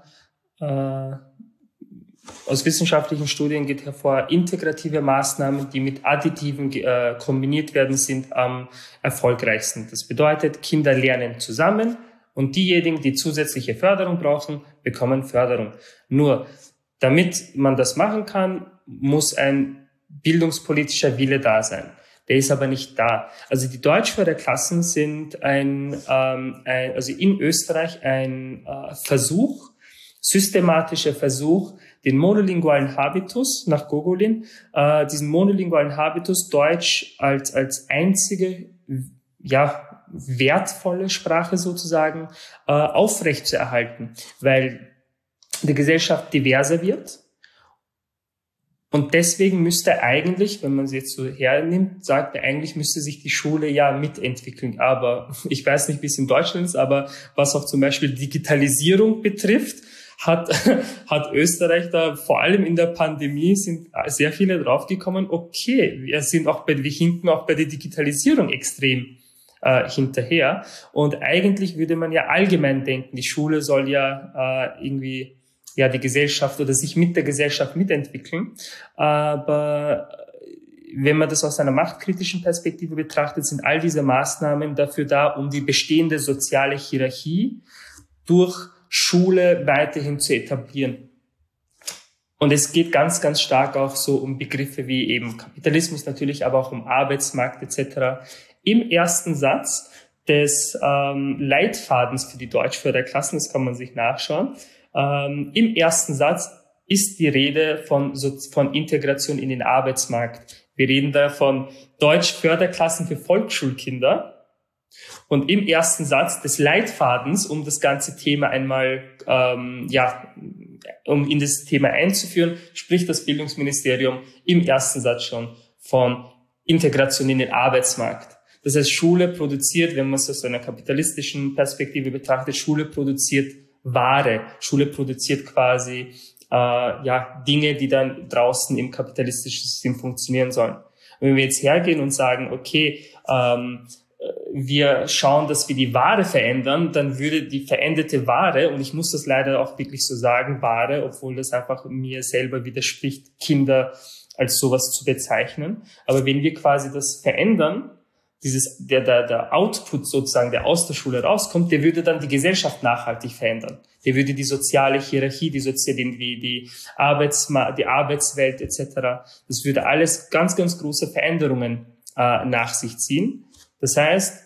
Aus wissenschaftlichen Studien geht hervor, integrative Maßnahmen, die mit additiven kombiniert werden, sind am erfolgreichsten. Das bedeutet, Kinder lernen zusammen und diejenigen, die zusätzliche Förderung brauchen, bekommen Förderung. Nur, damit man das machen kann, muss ein bildungspolitischer Wille da sein. Der ist aber nicht da. Also die Deutschförderklassen sind also in Österreich ein systematischer Versuch, den monolingualen Habitus nach Gogolin, diesen monolingualen Habitus Deutsch als einzige, wertvolle Sprache sozusagen aufrechtzuerhalten, weil die Gesellschaft diverser wird. Und deswegen müsste eigentlich, wenn man sie jetzt so hernimmt, sagt er, eigentlich müsste sich die Schule ja mitentwickeln. Aber ich weiß nicht, wie es in Deutschland ist, aber was auch zum Beispiel Digitalisierung betrifft, hat Österreich da, vor allem in der Pandemie, sind sehr viele draufgekommen, okay, wir hinken auch bei der Digitalisierung extrem hinterher. Und eigentlich würde man ja allgemein denken, die Schule soll ja irgendwie die Gesellschaft oder sich mit der Gesellschaft mitentwickeln. Aber wenn man das aus einer machtkritischen Perspektive betrachtet, sind all diese Maßnahmen dafür da, um die bestehende soziale Hierarchie durch Schule weiterhin zu etablieren. Und es geht ganz, ganz stark auch so um Begriffe wie eben Kapitalismus natürlich, aber auch um Arbeitsmarkt etc. Im ersten Satz des Leitfadens für die Deutschförderklassen, das kann man sich nachschauen, im ersten Satz ist die Rede von Integration in den Arbeitsmarkt. Wir reden da von Deutschförderklassen für Volksschulkinder. Und im ersten Satz des Leitfadens, um das ganze Thema einmal, um in das Thema einzuführen, spricht das Bildungsministerium im ersten Satz schon von Integration in den Arbeitsmarkt. Das heißt, Schule produziert, wenn man es aus einer kapitalistischen Perspektive betrachtet, Schule produziert Ware. Schule produziert quasi Dinge, die dann draußen im kapitalistischen System funktionieren sollen. Und wenn wir jetzt hergehen und sagen, okay, wir schauen, dass wir die Ware verändern, dann würde die veränderte Ware, und ich muss das leider auch wirklich so sagen, Ware, obwohl das einfach mir selber widerspricht, Kinder als sowas zu bezeichnen. Aber wenn wir quasi das verändern, der Output sozusagen, der aus der Schule rauskommt, der würde dann die Gesellschaft nachhaltig verändern. Der würde die soziale Hierarchie, die Arbeitswelt etc., das würde alles ganz, ganz große Veränderungen nach sich ziehen. Das heißt,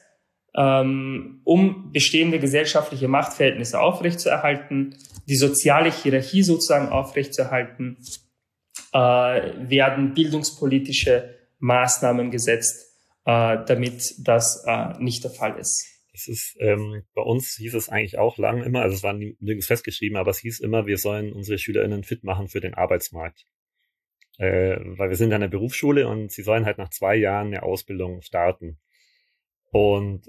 um bestehende gesellschaftliche Machtverhältnisse aufrechtzuerhalten, die soziale Hierarchie sozusagen aufrechtzuerhalten, werden bildungspolitische Maßnahmen gesetzt, damit das nicht der Fall ist. Das ist, bei uns hieß es eigentlich auch lang immer, also es war nirgends festgeschrieben, aber es hieß immer, wir sollen unsere SchülerInnen fit machen für den Arbeitsmarkt. Weil wir sind an der Berufsschule und sie sollen halt nach 2 Jahren eine Ausbildung starten. Und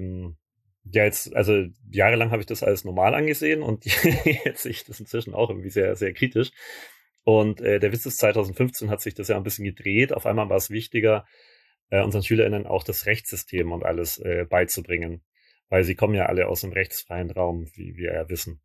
also jahrelang habe ich das als normal angesehen und jetzt sehe ich das inzwischen auch irgendwie sehr, sehr kritisch. Und der Witz ist, 2015 hat sich das ja ein bisschen gedreht. Auf einmal war es wichtiger, unseren SchülerInnen auch das Rechtssystem und alles beizubringen. Weil sie kommen ja alle aus dem rechtsfreien Raum, wie wir ja wissen.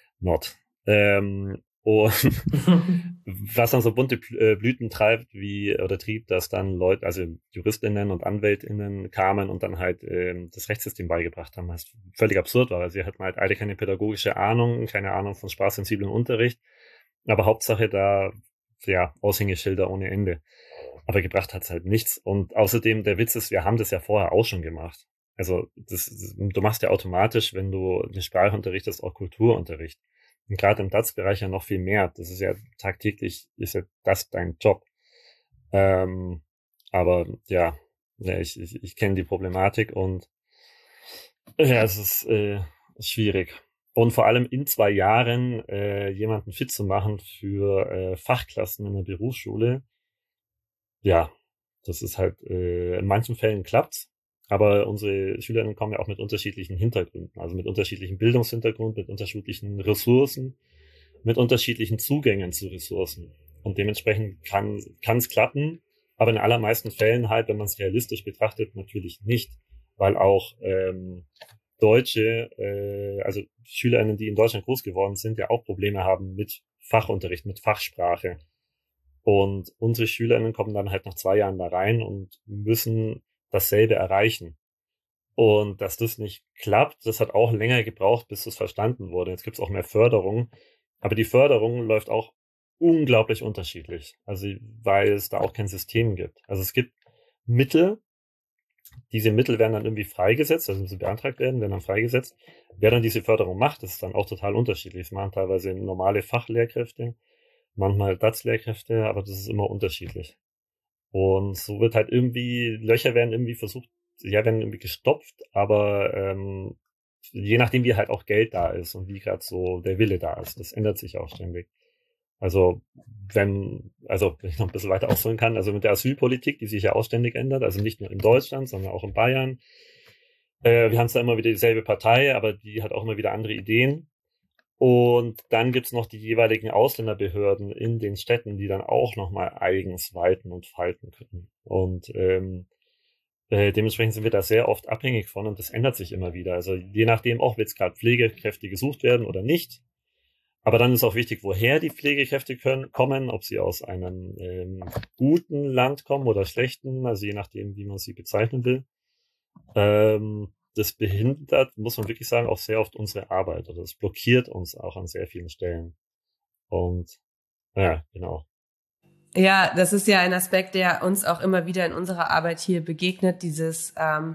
Und was dann so bunte Blüten trieb, dass dann Leute, also JuristInnen und AnwältInnen kamen und dann halt das Rechtssystem beigebracht haben, was völlig absurd war, weil sie hatten halt alle keine pädagogische Ahnung, keine Ahnung von sprachsensiblen Unterricht, aber Hauptsache da, Aushängeschilder ohne Ende. Aber gebracht hat's halt nichts. Und außerdem, der Witz ist, wir haben das ja vorher auch schon gemacht. Also du machst ja automatisch, wenn du eine Sprache unterrichtest, auch Kulturunterricht. Und gerade im DaZ-Bereich ja noch viel mehr. Das ist ja tagtäglich, ist ja das dein Job. Aber ich kenne die Problematik und es schwierig. Und vor allem in 2 Jahren jemanden fit zu machen für Fachklassen in der Berufsschule, ja, das ist halt, in manchen Fällen klappt's, aber unsere Schülerinnen kommen ja auch mit unterschiedlichen Hintergründen, also mit unterschiedlichem Bildungshintergrund, mit unterschiedlichen Ressourcen, mit unterschiedlichen Zugängen zu Ressourcen. Und dementsprechend kann es klappen, aber in allermeisten Fällen halt, wenn man es realistisch betrachtet, natürlich nicht, weil auch also SchülerInnen, die in Deutschland groß geworden sind, ja auch Probleme haben mit Fachunterricht, mit Fachsprache. Und unsere SchülerInnen kommen dann halt nach 2 Jahren da rein und müssen dasselbe erreichen. Und dass das nicht klappt, das hat auch länger gebraucht, bis das verstanden wurde. Jetzt gibt es auch mehr Förderung. Aber die Förderung läuft auch unglaublich unterschiedlich. Also, weil es da auch kein System gibt. Also es gibt Mittel. Diese Mittel werden dann irgendwie freigesetzt, also sie beantragt werden dann freigesetzt. Wer dann diese Förderung macht, das ist dann auch total unterschiedlich. Es machen teilweise normale Fachlehrkräfte, manchmal DATS-Lehrkräfte, aber das ist immer unterschiedlich. Und so wird halt Löcher werden irgendwie versucht, werden irgendwie gestopft, aber je nachdem, wie halt auch Geld da ist und wie gerade so der Wille da ist, das ändert sich auch ständig. Also wenn ich noch ein bisschen weiter ausholen kann, also mit der Asylpolitik, die sich ja auch ständig ändert, also nicht nur in Deutschland, sondern auch in Bayern. Wir haben zwar immer wieder dieselbe Partei, aber die hat auch immer wieder andere Ideen. Und dann gibt's noch die jeweiligen Ausländerbehörden in den Städten, die dann auch nochmal eigens walten und falten können. Und dementsprechend sind wir da sehr oft abhängig von und das ändert sich immer wieder. Also je nachdem auch, wird es gerade Pflegekräfte gesucht werden oder nicht. Aber dann ist auch wichtig, woher die Pflegekräfte kommen, ob sie aus einem guten Land kommen oder schlechten, also je nachdem, wie man sie bezeichnen will. Das behindert, muss man wirklich sagen, auch sehr oft unsere Arbeit oder das blockiert uns auch an sehr vielen Stellen. Und ja, genau. Ja, das ist ja ein Aspekt, der uns auch immer wieder in unserer Arbeit hier begegnet, dieses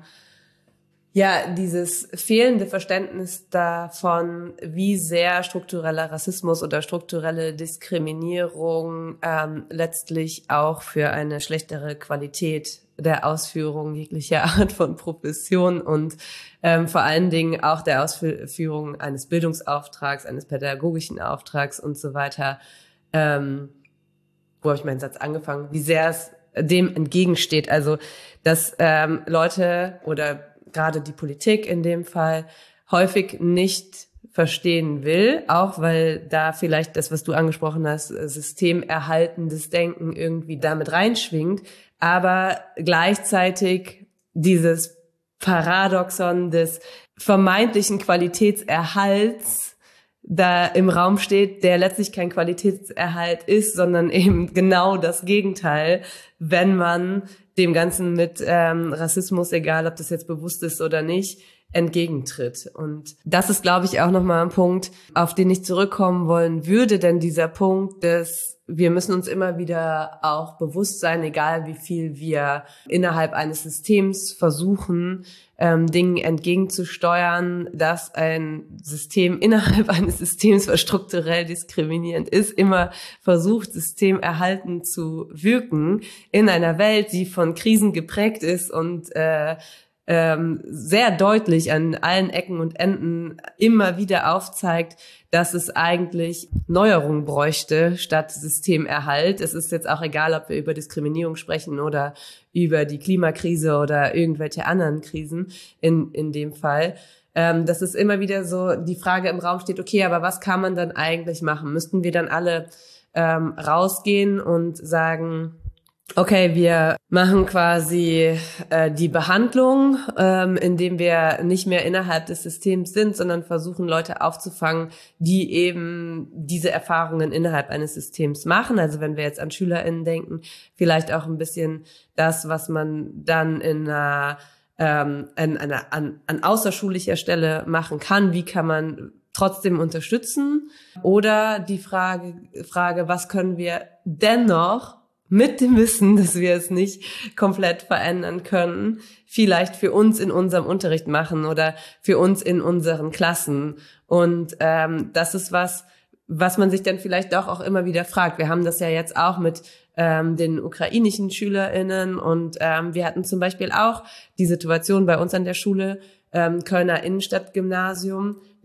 fehlende Verständnis davon, wie sehr struktureller Rassismus oder strukturelle Diskriminierung letztlich auch für eine schlechtere Qualität der Ausführung jeglicher Art von Profession und vor allen Dingen auch der Ausführung eines Bildungsauftrags, eines pädagogischen Auftrags und so weiter, wo habe ich meinen Satz angefangen, wie sehr es dem entgegensteht. Also, dass Leute oder gerade die Politik in dem Fall häufig nicht verstehen will, auch weil da vielleicht das, was du angesprochen hast, systemerhaltendes Denken irgendwie damit reinschwingt, aber gleichzeitig dieses Paradoxon des vermeintlichen Qualitätserhalts da im Raum steht, der letztlich kein Qualitätserhalt ist, sondern eben genau das Gegenteil, wenn man dem Ganzen mit Rassismus, egal ob das jetzt bewusst ist oder nicht, entgegentritt. Und das ist, glaube ich, auch nochmal ein Punkt, auf den ich zurückkommen wollen würde, denn dieser Punkt, dass wir müssen uns immer wieder auch bewusst sein, egal wie viel wir innerhalb eines Systems versuchen, Dingen entgegenzusteuern, dass ein System innerhalb eines Systems, was strukturell diskriminierend ist, immer versucht, systemerhaltend zu wirken in einer Welt, die von Krisen geprägt ist und sehr deutlich an allen Ecken und Enden immer wieder aufzeigt, dass es eigentlich Neuerung bräuchte statt Systemerhalt. Es ist jetzt auch egal, ob wir über Diskriminierung sprechen oder über die Klimakrise oder irgendwelche anderen Krisen in dem Fall. Dass es immer wieder so die Frage im Raum steht, okay, aber was kann man dann eigentlich machen? Müssten wir dann alle rausgehen und sagen, okay, wir machen quasi die Behandlung, indem wir nicht mehr innerhalb des Systems sind, sondern versuchen, Leute aufzufangen, die eben diese Erfahrungen innerhalb eines Systems machen. Also wenn wir jetzt an SchülerInnen denken, vielleicht auch ein bisschen das, was man dann an außerschulischer Stelle machen kann. Wie kann man trotzdem unterstützen? Oder die Frage, was können wir dennoch mit dem Wissen, dass wir es nicht komplett verändern können, vielleicht für uns in unserem Unterricht machen oder für uns in unseren Klassen. Und das ist was man sich dann vielleicht doch auch immer wieder fragt. Wir haben das ja jetzt auch mit den ukrainischen SchülerInnen und wir hatten zum Beispiel auch die Situation bei uns an der Schule, Kölner Innenstadtgymnasium,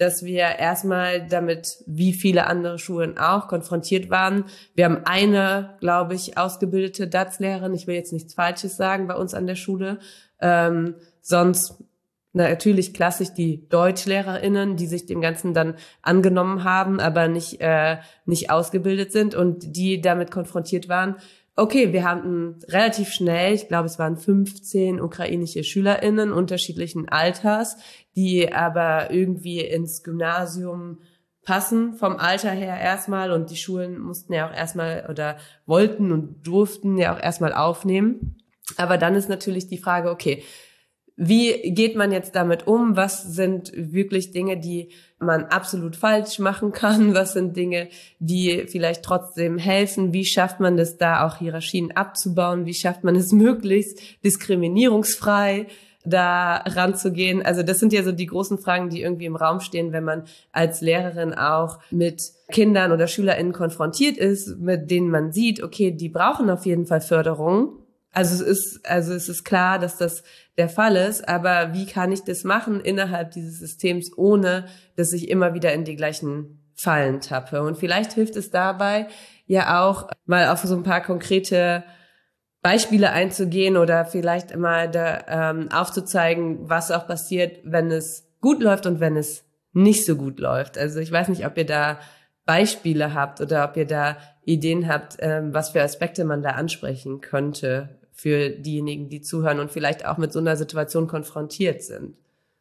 dass wir erstmal damit, wie viele andere Schulen auch, konfrontiert waren. Wir haben eine, glaube ich, ausgebildete DaZ-Lehrerin, ich will jetzt nichts Falsches sagen, bei uns an der Schule. Sonst natürlich klassisch die DeutschlehrerInnen, die sich dem Ganzen dann angenommen haben, aber nicht ausgebildet sind und die damit konfrontiert waren. Okay, wir hatten relativ schnell, ich glaube, es waren 15 ukrainische SchülerInnen unterschiedlichen Alters, die aber irgendwie ins Gymnasium passen vom Alter her erstmal, und die Schulen mussten ja auch erstmal oder wollten und durften ja auch erstmal aufnehmen. Aber dann ist natürlich die Frage, okay, wie geht man jetzt damit um? Was sind wirklich Dinge, die man absolut falsch machen kann? Was sind Dinge, die vielleicht trotzdem helfen? Wie schafft man das, da auch Hierarchien abzubauen? Wie schafft man es möglichst diskriminierungsfrei da ranzugehen? Also das sind ja so die großen Fragen, die irgendwie im Raum stehen, wenn man als Lehrerin auch mit Kindern oder SchülerInnen konfrontiert ist, mit denen man sieht, okay, die brauchen auf jeden Fall Förderung. Also es ist klar, dass das der Fall ist, aber wie kann ich das machen innerhalb dieses Systems, ohne dass ich immer wieder in die gleichen Fallen tappe? Und vielleicht hilft es dabei, ja auch mal auf so ein paar konkrete Beispiele einzugehen oder vielleicht mal da aufzuzeigen, was auch passiert, wenn es gut läuft und wenn es nicht so gut läuft. Also ich weiß nicht, ob ihr da Beispiele habt oder ob ihr da Ideen habt, was für Aspekte man da ansprechen könnte für diejenigen, die zuhören und vielleicht auch mit so einer Situation konfrontiert sind.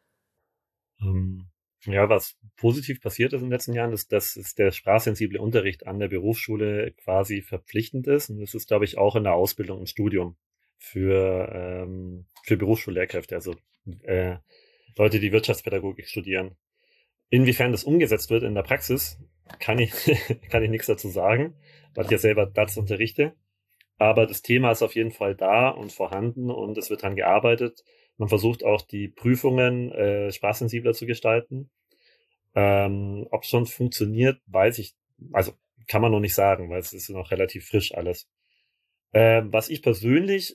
Ja, was positiv passiert ist in den letzten Jahren, ist, dass der sprachsensible Unterricht an der Berufsschule quasi verpflichtend ist. Und das ist, glaube ich, auch in der Ausbildung und Studium für Berufsschullehrkräfte, also Leute, die Wirtschaftspädagogik studieren. Inwiefern das umgesetzt wird in der Praxis, kann ich nichts dazu sagen, weil ich ja selber DaZ unterrichte. Aber das Thema ist auf jeden Fall da und vorhanden und es wird dran gearbeitet. Man versucht auch die Prüfungen sprachsensibler zu gestalten. Ob es schon funktioniert, weiß ich, also kann man noch nicht sagen, weil es ist noch relativ frisch alles. Was ich persönlich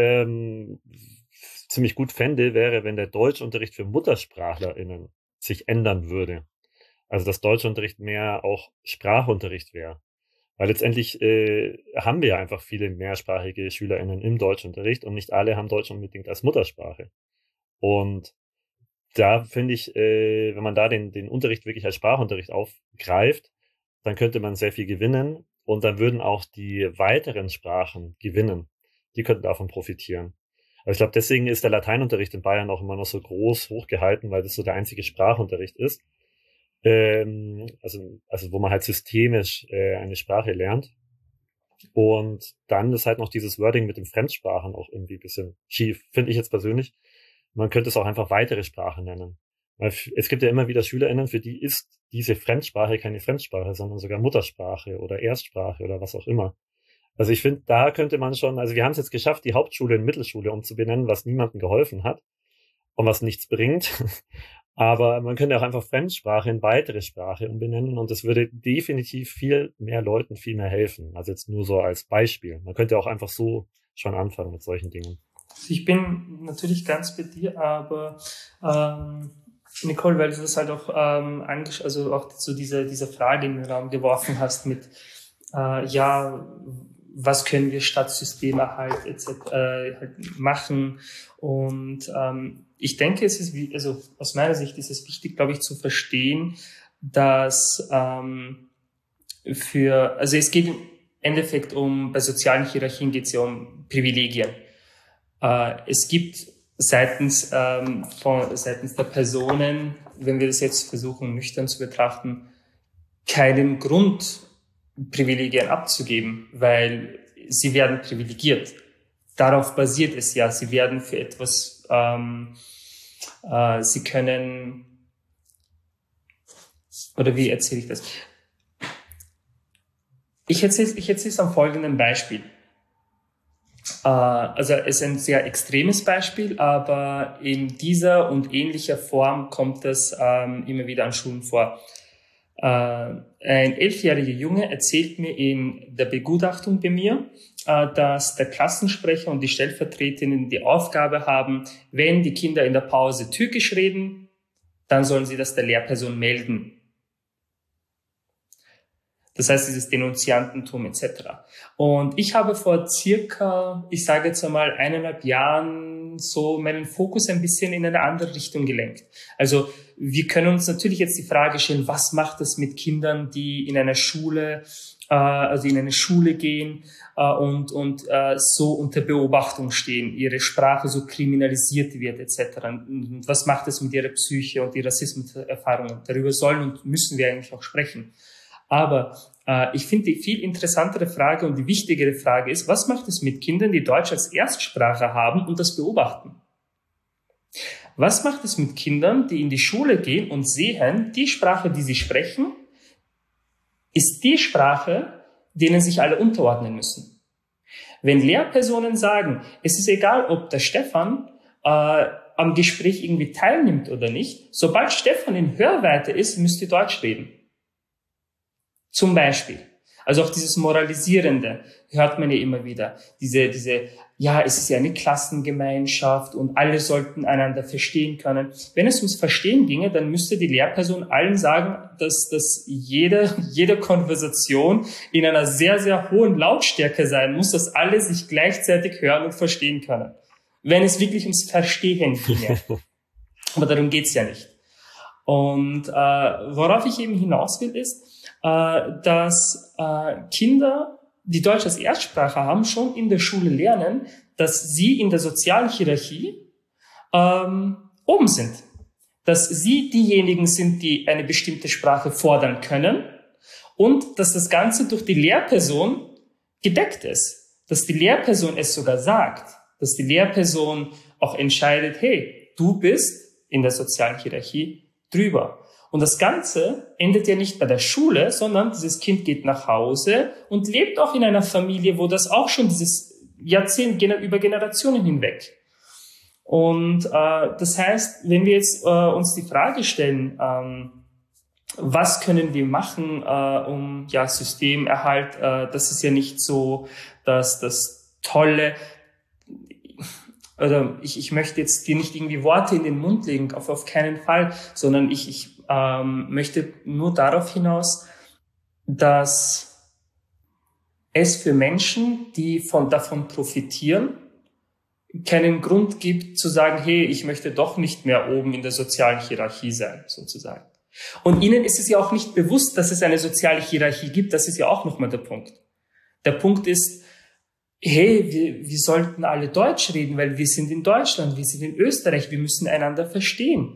ziemlich gut fände, wäre, wenn der Deutschunterricht für MuttersprachlerInnen sich ändern würde. Also dass Deutschunterricht mehr auch Sprachunterricht wäre. Weil letztendlich haben wir ja einfach viele mehrsprachige SchülerInnen im Deutschunterricht und nicht alle haben Deutsch unbedingt als Muttersprache. Und da finde ich, wenn man da den Unterricht wirklich als Sprachunterricht aufgreift, dann könnte man sehr viel gewinnen und dann würden auch die weiteren Sprachen gewinnen. Die könnten davon profitieren. Aber ich glaube, deswegen ist der Lateinunterricht in Bayern auch immer noch so groß hochgehalten, weil das so der einzige Sprachunterricht ist. Also wo man halt systemisch eine Sprache lernt. Und dann ist halt noch dieses Wording mit den Fremdsprachen auch irgendwie ein bisschen schief, finde ich jetzt persönlich. Man könnte es auch einfach weitere Sprachen nennen. Weil es gibt ja immer wieder SchülerInnen, für die ist diese Fremdsprache keine Fremdsprache, sondern sogar Muttersprache oder Erstsprache oder was auch immer. Also ich finde, da könnte man schon, also wir haben es jetzt geschafft, die Hauptschule in Mittelschule umzubenennen, was niemandem geholfen hat und was nichts bringt. Aber man könnte auch einfach Fremdsprache in weitere Sprache umbenennen und das würde definitiv viel mehr Leuten viel mehr helfen. Also jetzt nur so als Beispiel. Man könnte auch einfach so schon anfangen mit solchen Dingen. Ich bin natürlich ganz bei dir, aber Nicole, weil du das halt auch also auch so diese Frage in den Raum geworfen hast mit was können wir statt Systeme halt halt machen. Und ich denke, es ist also aus meiner Sicht ist es wichtig, glaube ich, zu verstehen, dass also es geht im Endeffekt bei sozialen Hierarchien geht es ja um Privilegien. Es gibt seitens der Personen, wenn wir das jetzt versuchen nüchtern zu betrachten, keinen Grund, Privilegien abzugeben, weil sie werden privilegiert. Darauf basiert es ja. Sie werden für etwas, sie können, oder wie erzähle ich das? Ich erzähle es am folgenden Beispiel. Also es ist ein sehr extremes Beispiel, aber in dieser und ähnlicher Form kommt es immer wieder an Schulen vor. Ein 11-jähriger Junge erzählt mir in der Begutachtung bei mir, dass der Klassensprecher und die Stellvertreterinnen die Aufgabe haben, wenn die Kinder in der Pause Türkisch reden, dann sollen sie das der Lehrperson melden. Das heißt, dieses Denunziantentum etc. Und ich habe vor circa, ich sage jetzt einmal 1,5 Jahren so meinen Fokus ein bisschen in eine andere Richtung gelenkt. Also wir können uns natürlich jetzt die Frage stellen, was macht es mit Kindern, die in einer Schule, in eine Schule gehen und so unter Beobachtung stehen, ihre Sprache so kriminalisiert wird etc. Und was macht es mit ihrer Psyche und die Rassismuserfahrungen? Darüber sollen und müssen wir eigentlich auch sprechen. Aber ich finde, die viel interessantere Frage und die wichtigere Frage ist, was macht es mit Kindern, die Deutsch als Erstsprache haben und das beobachten? Was macht es mit Kindern, die in die Schule gehen und sehen, die Sprache, die sie sprechen, ist die Sprache, denen sich alle unterordnen müssen? Wenn Lehrpersonen sagen, es ist egal, ob der Stefan am Gespräch irgendwie teilnimmt oder nicht, sobald Stefan in Hörweite ist, müsst ihr Deutsch reden. Zum Beispiel. Also auch dieses Moralisierende hört man ja immer wieder. Ja, es ist ja eine Klassengemeinschaft und alle sollten einander verstehen können. Wenn es ums Verstehen ginge, dann müsste die Lehrperson allen sagen, dass jede Konversation in einer sehr, sehr hohen Lautstärke sein muss, dass alle sich gleichzeitig hören und verstehen können. Wenn es wirklich ums Verstehen ginge. Aber darum geht's ja nicht. Und worauf ich eben hinaus will, ist, dass Kinder, die Deutsch als Erstsprache haben, schon in der Schule lernen, dass sie in der sozialen Hierarchie oben sind. Dass sie diejenigen sind, die eine bestimmte Sprache fordern können und dass das Ganze durch die Lehrperson gedeckt ist. Dass die Lehrperson es sogar sagt. Dass die Lehrperson auch entscheidet, hey, du bist in der sozialen Hierarchie drüber. Und das Ganze endet ja nicht bei der Schule, sondern dieses Kind geht nach Hause und lebt auch in einer Familie, wo das auch schon dieses Jahrzehnt über Generationen hinweg. Und das heißt, wenn wir jetzt uns die Frage stellen, was können wir machen, um Systemerhalt, das ist ja nicht so, dass das Tolle, oder ich möchte jetzt dir nicht irgendwie Worte in den Mund legen, auf keinen Fall, sondern ich möchte nur darauf hinaus, dass es für Menschen, die davon profitieren, keinen Grund gibt zu sagen, hey, ich möchte doch nicht mehr oben in der sozialen Hierarchie sein, sozusagen. Und ihnen ist es ja auch nicht bewusst, dass es eine soziale Hierarchie gibt. Das ist ja auch nochmal der Punkt. Der Punkt ist, hey, wir sollten alle Deutsch reden, weil wir sind in Deutschland, wir sind in Österreich, wir müssen einander verstehen.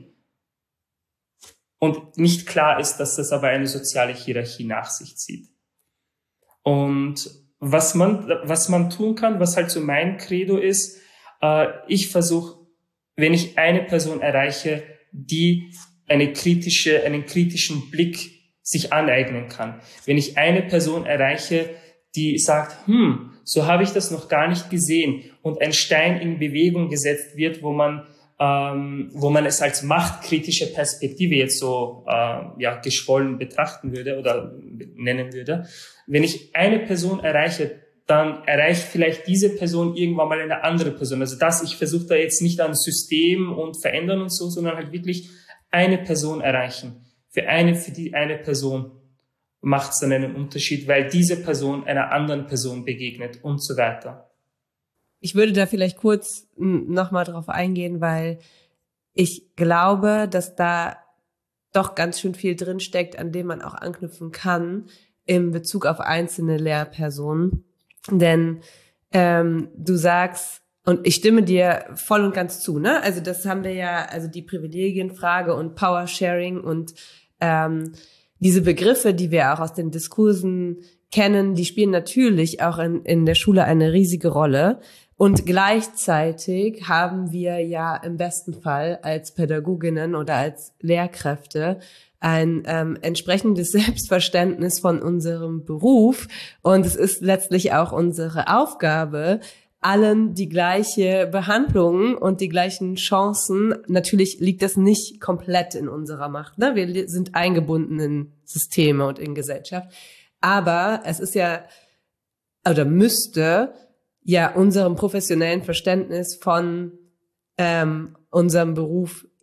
Und nicht klar ist, dass das aber eine soziale Hierarchie nach sich zieht. Und was man tun kann, was halt so mein Credo ist, ich versuche, wenn ich eine Person erreiche, die einen kritischen Blick sich aneignen kann. Wenn ich eine Person erreiche, die sagt, so habe ich das noch gar nicht gesehen und ein Stein in Bewegung gesetzt wird, wo man es als machtkritische Perspektive jetzt so geschwollen betrachten würde oder nennen würde. Wenn ich eine Person erreiche, dann erreicht vielleicht diese Person irgendwann mal eine andere Person. Also ich versuche da jetzt nicht an System und verändern und so, sondern halt wirklich eine Person erreichen. Für die eine Person macht es dann einen Unterschied, weil diese Person einer anderen Person begegnet und so weiter. Ich würde da vielleicht kurz nochmal drauf eingehen, weil ich glaube, dass da doch ganz schön viel drinsteckt, an dem man auch anknüpfen kann in Bezug auf einzelne Lehrpersonen. Denn du sagst, und ich stimme dir voll und ganz zu, ne? Also das haben wir ja, also die Privilegienfrage und Power-Sharing und diese Begriffe, die wir auch aus den Diskursen kennen, die spielen natürlich auch in der Schule eine riesige Rolle. Und gleichzeitig haben wir ja im besten Fall als Pädagoginnen oder als Lehrkräfte ein entsprechendes Selbstverständnis von unserem Beruf. Und es ist letztlich auch unsere Aufgabe, allen die gleiche Behandlung und die gleichen Chancen. Natürlich liegt das nicht komplett in unserer Macht, ne? Wir sind eingebunden in Systeme und in Gesellschaft. Aber es ist ja, oder müsste ja unserem professionellen Verständnis von unserem Beruf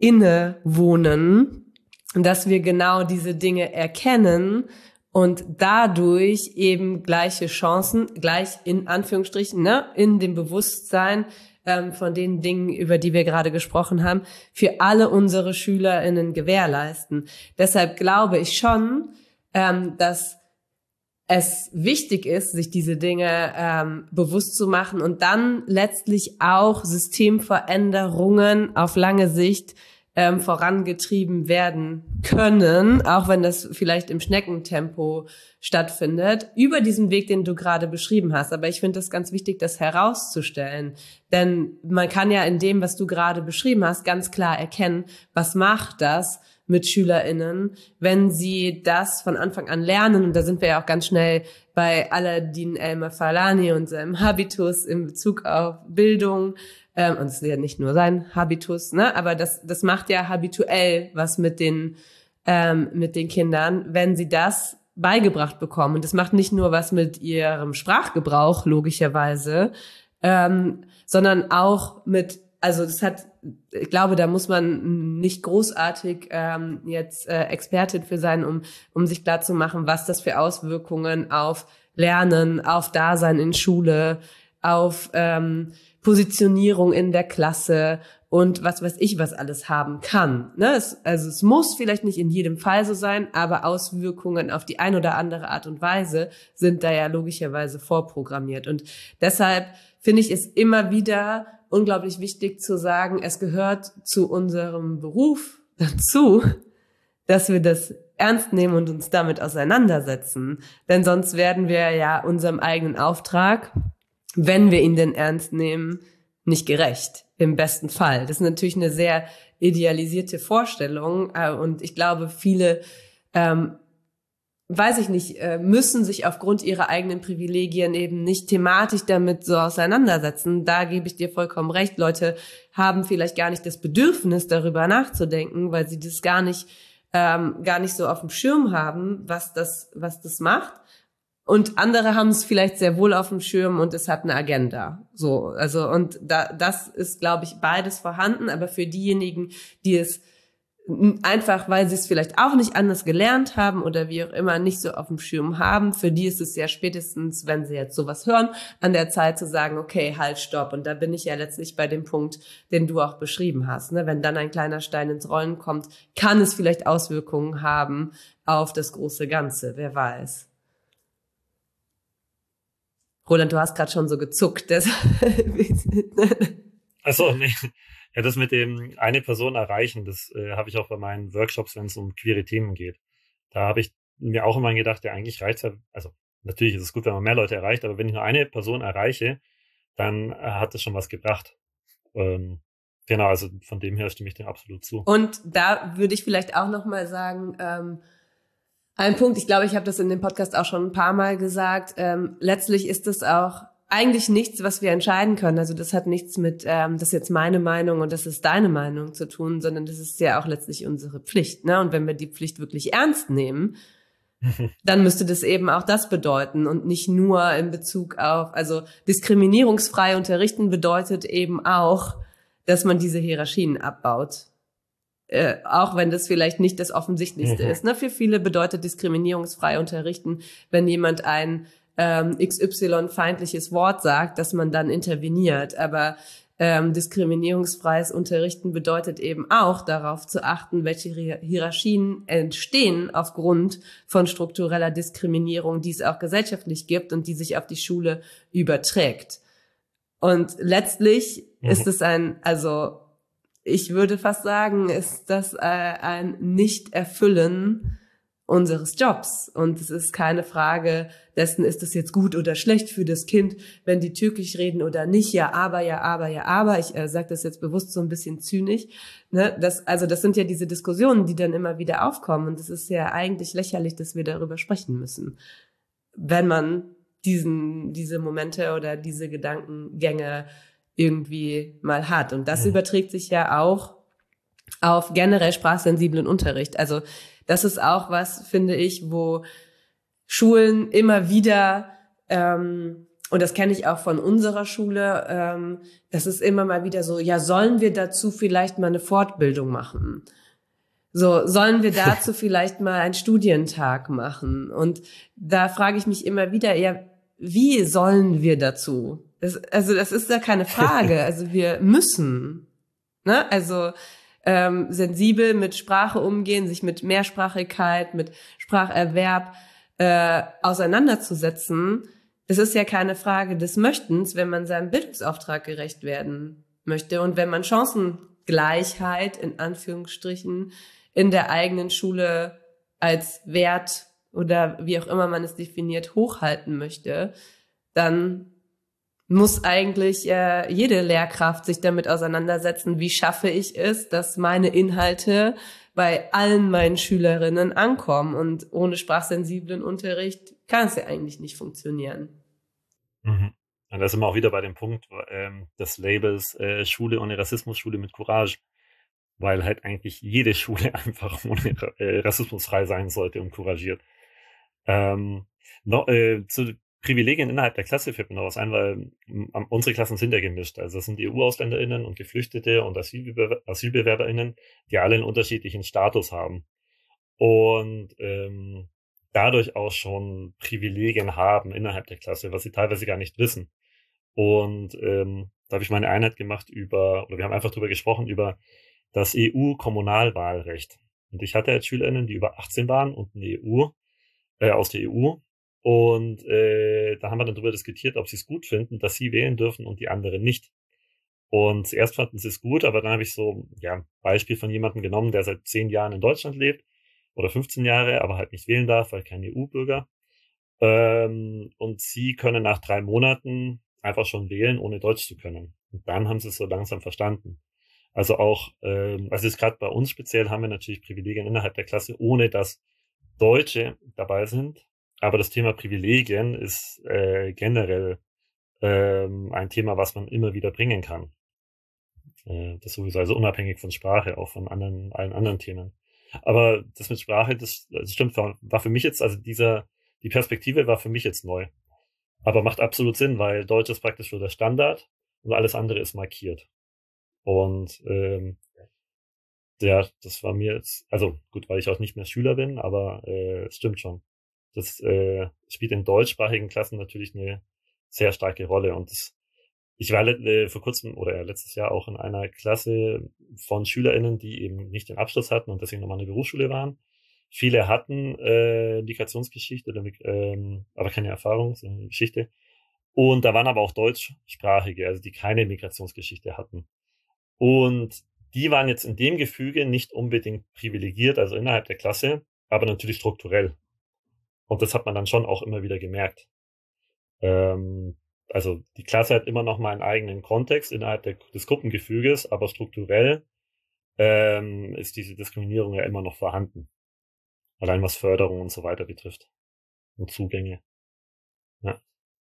innewohnen, dass wir genau diese Dinge erkennen und dadurch eben gleiche Chancen, gleich in Anführungsstrichen, ne, in dem Bewusstsein von den Dingen, über die wir gerade gesprochen haben, für alle unsere SchülerInnen gewährleisten. Deshalb glaube ich schon, dass es wichtig ist, sich diese Dinge bewusst zu machen und dann letztlich auch Systemveränderungen auf lange Sicht vorangetrieben werden können, auch wenn das vielleicht im Schneckentempo stattfindet, über diesen Weg, den du gerade beschrieben hast. Aber ich finde es ganz wichtig, das herauszustellen. Denn man kann ja in dem, was du gerade beschrieben hast, ganz klar erkennen, was macht das mit SchülerInnen, wenn sie das von Anfang an lernen. Und da sind wir ja auch ganz schnell bei Aladdin El-Mafalani und seinem Habitus in Bezug auf Bildung. Und es ist ja nicht nur sein Habitus, ne? Aber das macht ja habituell was mit den Kindern, wenn sie das beigebracht bekommen. Und das macht nicht nur was mit ihrem Sprachgebrauch, logischerweise, sondern auch ich glaube, da muss man nicht großartig jetzt Expertin für sein, um sich klarzumachen, was das für Auswirkungen auf Lernen, auf Dasein in Schule, auf Positionierung in der Klasse und was weiß ich, was alles haben kann. Ne? Es muss vielleicht nicht in jedem Fall so sein, aber Auswirkungen auf die ein oder andere Art und Weise sind da ja logischerweise vorprogrammiert. Und deshalb finde ich es immer wieder unglaublich wichtig zu sagen, es gehört zu unserem Beruf dazu, dass wir das ernst nehmen und uns damit auseinandersetzen. Denn sonst werden wir ja unserem eigenen Auftrag, wenn wir ihn denn ernst nehmen, nicht gerecht, im besten Fall. Das ist natürlich eine sehr idealisierte Vorstellung und ich glaube, viele, müssen sich aufgrund ihrer eigenen Privilegien eben nicht thematisch damit so auseinandersetzen. Da gebe ich dir vollkommen recht. Leute haben vielleicht gar nicht das Bedürfnis, darüber nachzudenken, weil sie das gar nicht so auf dem Schirm haben, was das macht. Und andere haben es vielleicht sehr wohl auf dem Schirm und es hat eine Agenda. So, also und das ist, glaube ich, beides vorhanden. Aber für diejenigen, die es einfach, weil sie es vielleicht auch nicht anders gelernt haben oder wie auch immer nicht so auf dem Schirm haben, für die ist es ja spätestens, wenn sie jetzt sowas hören, an der Zeit zu sagen, okay, halt, stopp. Und da bin ich ja letztlich bei dem Punkt, den du auch beschrieben hast. Ne? Wenn dann ein kleiner Stein ins Rollen kommt, kann es vielleicht Auswirkungen haben auf das große Ganze. Wer weiß. Roland, du hast gerade schon so gezuckt. Achso, nee. Ja, das mit dem eine Person erreichen, das habe ich auch bei meinen Workshops, wenn es um queere Themen geht. Da habe ich mir auch immer gedacht, ja, eigentlich reicht's ja, also natürlich ist es gut, wenn man mehr Leute erreicht, aber wenn ich nur eine Person erreiche, dann hat das schon was gebracht. Genau, also von dem her stimme ich dem absolut zu. Und da würde ich vielleicht auch nochmal sagen, ein Punkt, ich glaube, ich habe das in dem Podcast auch schon ein paar Mal gesagt, letztlich ist es auch eigentlich nichts, was wir entscheiden können. Also das hat nichts mit, das ist jetzt meine Meinung und das ist deine Meinung zu tun, sondern das ist ja auch letztlich unsere Pflicht. Ne? Und wenn wir die Pflicht wirklich ernst nehmen, dann müsste das eben auch das bedeuten und nicht nur in Bezug auf, also diskriminierungsfrei unterrichten bedeutet eben auch, dass man diese Hierarchien abbaut. Auch wenn das vielleicht nicht das Offensichtlichste ist. Ne? Für viele bedeutet diskriminierungsfrei unterrichten, wenn jemand ein XY-feindliches Wort sagt, dass man dann interveniert. Aber diskriminierungsfreies Unterrichten bedeutet eben auch, darauf zu achten, welche Hierarchien entstehen aufgrund von struktureller Diskriminierung, die es auch gesellschaftlich gibt und die sich auf die Schule überträgt. Und letztlich ist es ich würde fast sagen, ist das ein Nicht-Erfüllen unseres Jobs. Und es ist keine Frage dessen, ist es jetzt gut oder schlecht für das Kind, wenn die Türkisch reden oder nicht. Ja, aber. Ich sage das jetzt bewusst so ein bisschen zynisch. Ne? Das sind ja diese Diskussionen, die dann immer wieder aufkommen. Und es ist ja eigentlich lächerlich, dass wir darüber sprechen müssen. Wenn man diese Momente oder diese Gedankengänge irgendwie mal hat. Und das überträgt sich ja auch auf generell sprachsensiblen Unterricht. Also das ist auch was, finde ich, wo Schulen immer wieder Und das kenne ich auch von unserer Schule. Das ist immer mal wieder so, ja, sollen wir dazu vielleicht mal eine Fortbildung machen? So, sollen wir dazu vielleicht mal einen Studientag machen? Und da frage ich mich immer wieder, ja, wie sollen wir dazu? Das ist ja keine Frage. Also wir müssen, ne? Also sensibel mit Sprache umgehen, sich mit Mehrsprachigkeit, mit Spracherwerb auseinanderzusetzen. Es ist ja keine Frage des Möchtens, wenn man seinem Bildungsauftrag gerecht werden möchte und wenn man Chancengleichheit in Anführungsstrichen in der eigenen Schule als Wert oder wie auch immer man es definiert hochhalten möchte, dann muss eigentlich jede Lehrkraft sich damit auseinandersetzen, wie schaffe ich es, dass meine Inhalte bei allen meinen Schülerinnen ankommen. Und ohne sprachsensiblen Unterricht kann es ja eigentlich nicht funktionieren. Mhm. Und da sind wir auch wieder bei dem Punkt des Labels Schule ohne Rassismus, Schule mit Courage. Weil halt eigentlich jede Schule einfach ohne rassismusfrei sein sollte und couragiert. Zu Privilegien innerhalb der Klasse fällt mir noch was ein, weil unsere Klassen sind ja gemischt. Also es sind EU-AusländerInnen und Geflüchtete und AsylbewerberInnen, die alle einen unterschiedlichen Status haben. Und dadurch auch schon Privilegien haben innerhalb der Klasse, was sie teilweise gar nicht wissen. Und da habe ich meine Einheit gemacht wir haben einfach drüber gesprochen, über das EU-Kommunalwahlrecht. Und ich hatte jetzt SchülerInnen, die über 18 waren und aus der EU. Und da haben wir dann darüber diskutiert, ob sie es gut finden, dass sie wählen dürfen und die anderen nicht. Und zuerst fanden sie es gut, aber dann habe ich so ein Beispiel von jemandem genommen, der seit 10 Jahren in Deutschland lebt oder 15 Jahre, aber halt nicht wählen darf, weil kein EU-Bürger. Und sie können nach 3 Monaten einfach schon wählen, ohne Deutsch zu können. Und dann haben sie es so langsam verstanden. Also auch, also jetzt gerade bei uns speziell haben wir natürlich Privilegien innerhalb der Klasse, ohne dass Deutsche dabei sind. Aber das Thema Privilegien ist generell ein Thema, was man immer wieder bringen kann. Das sowieso, also unabhängig von Sprache, auch von allen anderen Themen. Aber das mit Sprache, das stimmt, war für mich jetzt, also die Perspektive war für mich jetzt neu. Aber macht absolut Sinn, weil Deutsch ist praktisch so der Standard und alles andere ist markiert. Und das war mir jetzt, also gut, weil ich auch nicht mehr Schüler bin, aber es stimmt schon. Das spielt in deutschsprachigen Klassen natürlich eine sehr starke Rolle. Und ich war vor kurzem oder letztes Jahr auch in einer Klasse von SchülerInnen, die eben nicht den Abschluss hatten und deswegen nochmal eine Berufsschule waren. Viele hatten Migrationsgeschichte, aber keine Erfahrung, sondern Geschichte. Und da waren aber auch Deutschsprachige, also die keine Migrationsgeschichte hatten. Und die waren jetzt in dem Gefüge nicht unbedingt privilegiert, also innerhalb der Klasse, aber natürlich strukturell. Und das hat man dann schon auch immer wieder gemerkt. Also die Klasse hat immer noch mal einen eigenen Kontext innerhalb des Gruppengefüges, aber strukturell ist diese Diskriminierung ja immer noch vorhanden. Allein was Förderung und so weiter betrifft. Und Zugänge. Ja.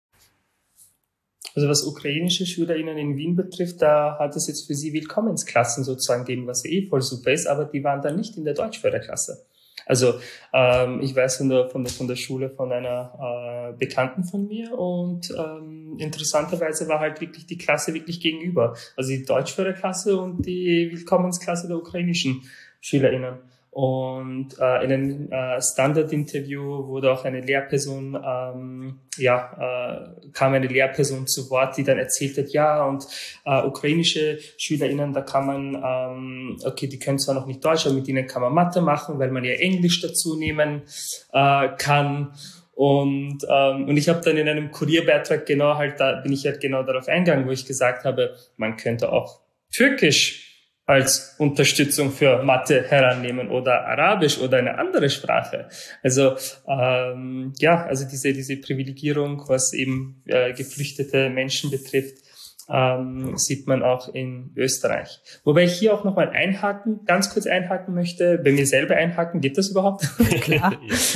Also was ukrainische SchülerInnen in Wien betrifft, da hat es jetzt für sie Willkommensklassen sozusagen gegeben, was ja voll super ist, aber die waren dann nicht in der Deutschförderklasse. Also ich weiß von der Schule von einer Bekannten von mir und interessanterweise war halt wirklich die Klasse wirklich gegenüber. Also die Deutschförderklasse und die Willkommensklasse der ukrainischen SchülerInnen. Und in einem Standard-Interview wurde auch eine Lehrperson, kam eine Lehrperson zu Wort, die dann erzählt hat, ja, und ukrainische SchülerInnen, da kann man, die können zwar noch nicht Deutsch, aber mit ihnen kann man Mathe machen, weil man ja Englisch dazu nehmen kann. Und ich habe dann in einem Kurierbeitrag bin ich genau darauf eingegangen, wo ich gesagt habe, man könnte auch Türkisch als Unterstützung für Mathe herannehmen oder Arabisch oder eine andere Sprache. Also also diese Privilegierung, was eben geflüchtete Menschen betrifft, sieht man auch in Österreich. Wobei ich hier auch nochmal ganz kurz einhaken möchte, bei mir selber einhaken, geht das überhaupt? Klar.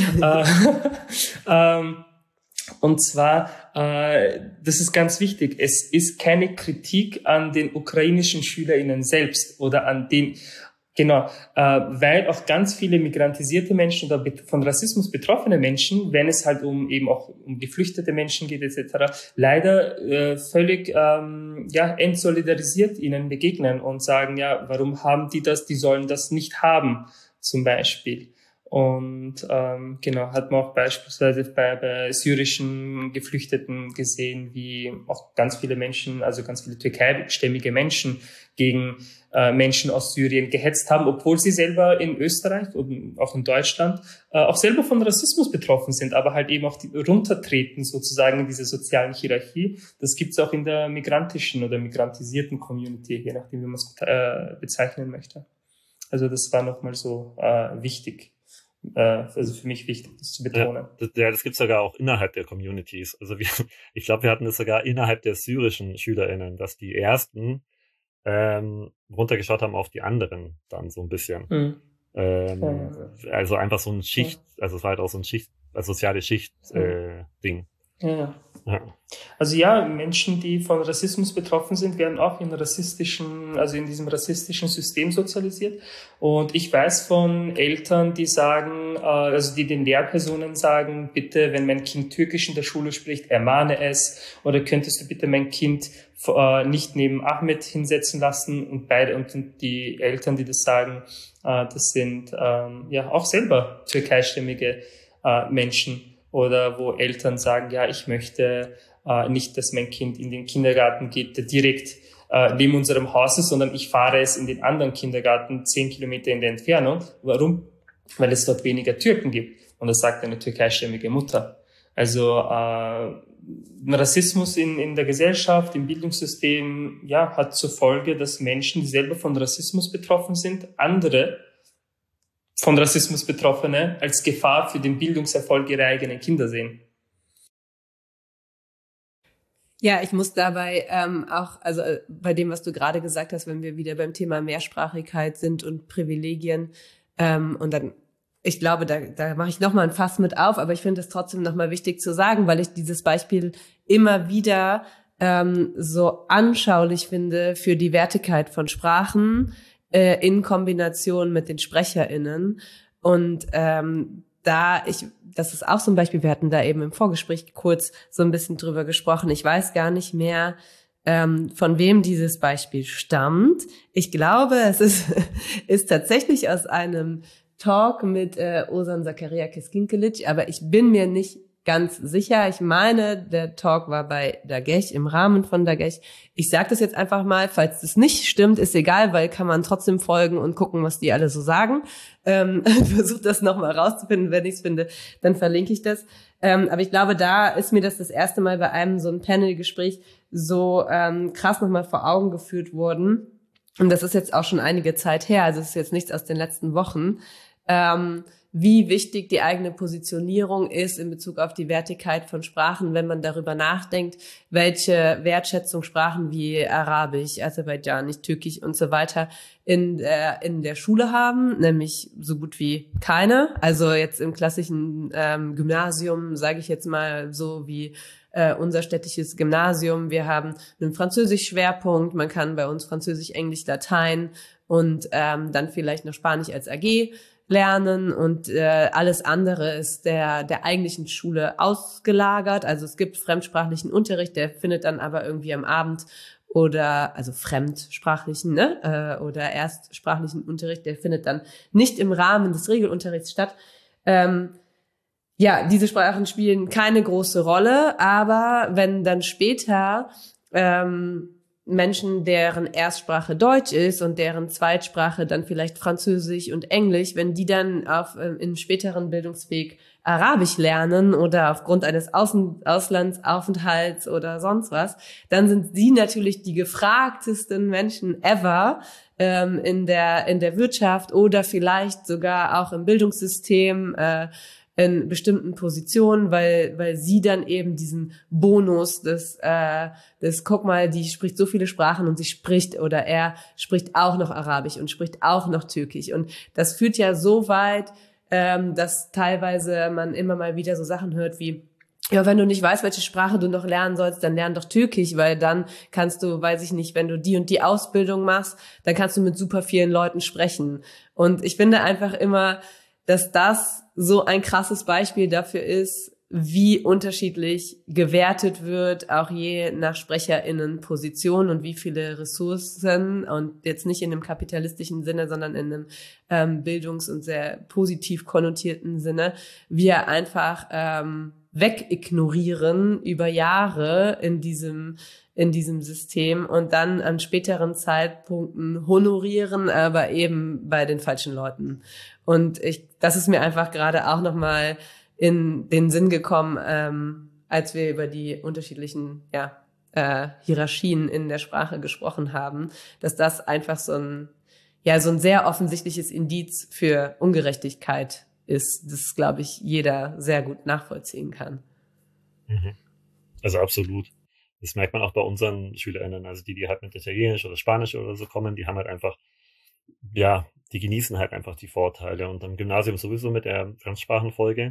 Und zwar, das ist ganz wichtig, es ist keine Kritik an den ukrainischen SchülerInnen selbst oder an den Genau, weil auch ganz viele migrantisierte Menschen oder von Rassismus betroffene Menschen, wenn es halt eben auch um geflüchtete Menschen geht etc., leider völlig entsolidarisiert ihnen begegnen und sagen, ja, warum haben die das? Die sollen das nicht haben, zum Beispiel. Und hat man auch beispielsweise bei syrischen Geflüchteten gesehen, wie auch ganz viele Menschen, also ganz viele türkeistämmige Menschen gegen Menschen aus Syrien gehetzt haben, obwohl sie selber in Österreich und auch in Deutschland auch selber von Rassismus betroffen sind, aber halt eben auch runtertreten sozusagen in diese sozialen Hierarchie. Das gibt's auch in der migrantischen oder migrantisierten Community, je nachdem, wie man es bezeichnen möchte. Also das war nochmal so wichtig. Also für mich wichtig, das zu betonen. Ja, das gibt's sogar auch innerhalb der Communities. Also ich glaube, wir hatten das sogar innerhalb der syrischen SchülerInnen, dass die ersten runtergeschaut haben auf die anderen dann so ein bisschen. Also einfach so ein Schicht, also es war halt auch so ein soziale Schicht-Ding. Ja. Also ja, Menschen, die von Rassismus betroffen sind, werden auch in diesem rassistischen System sozialisiert. Und ich weiß von Eltern, die sagen, die den Lehrpersonen sagen, bitte, wenn mein Kind Türkisch in der Schule spricht, ermahne es, oder könntest du bitte mein Kind nicht neben Ahmed hinsetzen lassen, und die Eltern, die das sagen, das sind auch selber türkeistämmige Menschen. Oder wo Eltern sagen, ja, ich möchte nicht, dass mein Kind in den Kindergarten geht, der direkt neben unserem Haus ist, sondern ich fahre es in den anderen Kindergarten 10 Kilometer in der Entfernung. Warum? Weil es dort weniger Türken gibt. Und das sagt eine türkeistämmige Mutter. Also Rassismus in der Gesellschaft, im Bildungssystem, hat zur Folge, dass Menschen, die selber von Rassismus betroffen sind, andere von Rassismus Betroffene als Gefahr für den Bildungserfolg ihrer eigenen Kinder sehen. Ja, ich muss dabei bei dem, was du gerade gesagt hast, wenn wir wieder beim Thema Mehrsprachigkeit sind und Privilegien, und dann, ich glaube, da mache ich nochmal ein Fass mit auf, aber ich finde es trotzdem nochmal wichtig zu sagen, weil ich dieses Beispiel immer wieder so anschaulich finde für die Wertigkeit von Sprachen, in Kombination mit den SprecherInnen. Und das ist auch so ein Beispiel, wir hatten da eben im Vorgespräch kurz so ein bisschen drüber gesprochen. Ich weiß gar nicht mehr, von wem dieses Beispiel stammt. Ich glaube, es ist tatsächlich aus einem Talk mit Ozan Zakaria Keskinkelic, aber ich bin mir nicht ganz sicher. Ich meine, der Talk war bei Dagesh, im Rahmen von Dagesh. Ich sage das jetzt einfach mal, falls das nicht stimmt, ist egal, weil kann man trotzdem folgen und gucken, was die alle so sagen. Versuch das nochmal rauszufinden. Wenn ich es finde, dann verlinke ich das. Aber ich glaube, da ist mir das erste Mal bei einem so ein Panel-Gespräch so krass nochmal vor Augen geführt worden. Und das ist jetzt auch schon einige Zeit her, also es ist jetzt nichts aus den letzten Wochen. Wie wichtig die eigene Positionierung ist in Bezug auf die Wertigkeit von Sprachen, wenn man darüber nachdenkt, welche Wertschätzung Sprachen wie Arabisch, Aserbaidschanisch, Türkisch und so weiter in der Schule haben, nämlich so gut wie keine. Also jetzt im klassischen Gymnasium, sage ich jetzt mal so wie unser städtisches Gymnasium. Wir haben einen Französisch-Schwerpunkt, man kann bei uns Französisch, Englisch, Latein und dann vielleicht noch Spanisch als AG lernen, und alles andere ist der eigentlichen Schule ausgelagert. Also es gibt fremdsprachlichen Unterricht, der findet dann aber irgendwie am Abend also fremdsprachlichen, oder erstsprachlichen Unterricht, der findet dann nicht im Rahmen des Regelunterrichts statt. Diese Sprachen spielen keine große Rolle, aber wenn dann später Menschen, deren Erstsprache Deutsch ist und deren Zweitsprache dann vielleicht Französisch und Englisch, wenn die dann in späteren Bildungsweg Arabisch lernen oder aufgrund eines Auslandsaufenthalts oder sonst was, dann sind sie natürlich die gefragtesten Menschen ever in der Wirtschaft oder vielleicht sogar auch im Bildungssystem, in bestimmten Positionen, weil sie dann eben diesen Bonus des guck mal, die spricht so viele Sprachen und sie spricht oder er spricht auch noch Arabisch und spricht auch noch Türkisch, und das führt ja so weit, dass teilweise man immer mal wieder so Sachen hört wie, ja, wenn du nicht weißt, welche Sprache du noch lernen sollst, dann lern doch Türkisch, weil dann kannst du, weiß ich nicht, wenn du die und die Ausbildung machst, dann kannst du mit super vielen Leuten sprechen. Und ich finde einfach immer, dass das so ein krasses Beispiel dafür ist, wie unterschiedlich gewertet wird, auch je nach SprecherInnen-Position und wie viele Ressourcen, und jetzt nicht in einem kapitalistischen Sinne, sondern in einem bildungs- und sehr positiv konnotierten Sinne, wir einfach wegignorieren über Jahre in diesem System und dann an späteren Zeitpunkten honorieren, aber eben bei den falschen Leuten. Und das ist mir einfach gerade auch nochmal in den Sinn gekommen, als wir über die unterschiedlichen Hierarchien in der Sprache gesprochen haben, dass das einfach so ein sehr offensichtliches Indiz für Ungerechtigkeit ist, das, glaube ich, jeder sehr gut nachvollziehen kann. Also absolut. Das merkt man auch bei unseren SchülerInnen, also die halt mit Italienisch oder Spanisch oder so kommen, die haben halt einfach, die genießen halt einfach die Vorteile. Und am Gymnasium sowieso mit der Fremdsprachenfolge.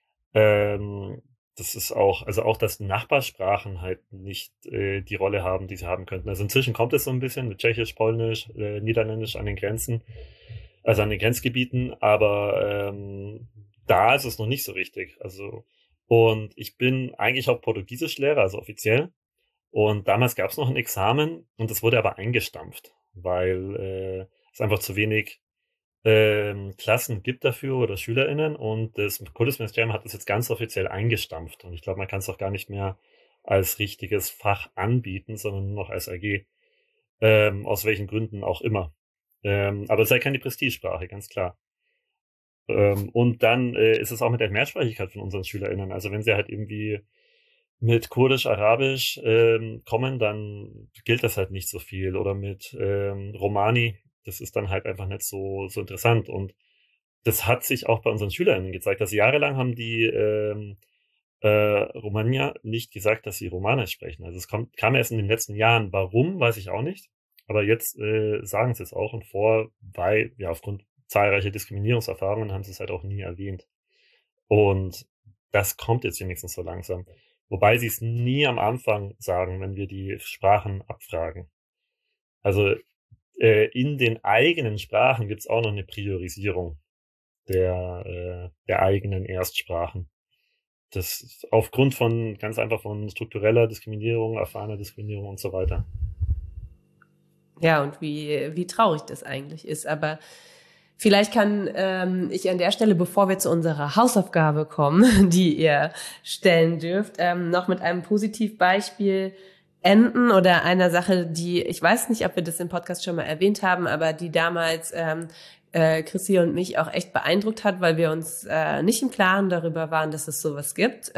Das ist auch, dass Nachbarsprachen halt nicht die Rolle haben, die sie haben könnten. Also inzwischen kommt es so ein bisschen mit Tschechisch, Polnisch, Niederländisch an den Grenzen, also an den Grenzgebieten, aber da ist es noch nicht so richtig. Also, und ich bin eigentlich auch Portugiesischlehrer, also offiziell. Und damals gab es noch ein Examen und das wurde aber eingestampft, weil es einfach zu wenig Klassen gibt dafür oder SchülerInnen, und das Kultusministerium hat das jetzt ganz offiziell eingestampft, und ich glaube, man kann es auch gar nicht mehr als richtiges Fach anbieten, sondern nur noch als AG, aus welchen Gründen auch immer. Aber es sei keine Prestigesprache, ganz klar. Und dann ist es auch mit der Mehrsprachigkeit von unseren SchülerInnen, also wenn sie halt irgendwie mit Kurdisch, Arabisch kommen, dann gilt das halt nicht so viel, oder mit Romani. Das ist dann halt einfach nicht so interessant. Und das hat sich auch bei unseren SchülerInnen gezeigt. Also jahrelang haben die Romanier nicht gesagt, dass sie Romanisch sprechen. Also es kam erst in den letzten Jahren. Warum, weiß ich auch nicht. Aber jetzt sagen sie es auch. Und aufgrund zahlreicher Diskriminierungserfahrungen haben sie es halt auch nie erwähnt. Und das kommt jetzt wenigstens so langsam. Wobei sie es nie am Anfang sagen, wenn wir die Sprachen abfragen. Also in den eigenen Sprachen gibt es auch noch eine Priorisierung der eigenen Erstsprachen. Das ist aufgrund von ganz einfach von struktureller Diskriminierung, erfahrener Diskriminierung und so weiter. Ja, und wie traurig das eigentlich ist. Aber vielleicht kann ich an der Stelle, bevor wir zu unserer Hausaufgabe kommen, die ihr stellen dürft, noch mit einem Positivbeispiel enden oder einer Sache, die, ich weiß nicht, ob wir das im Podcast schon mal erwähnt haben, aber die damals Chrissy und mich auch echt beeindruckt hat, weil wir uns nicht im Klaren darüber waren, dass es sowas gibt.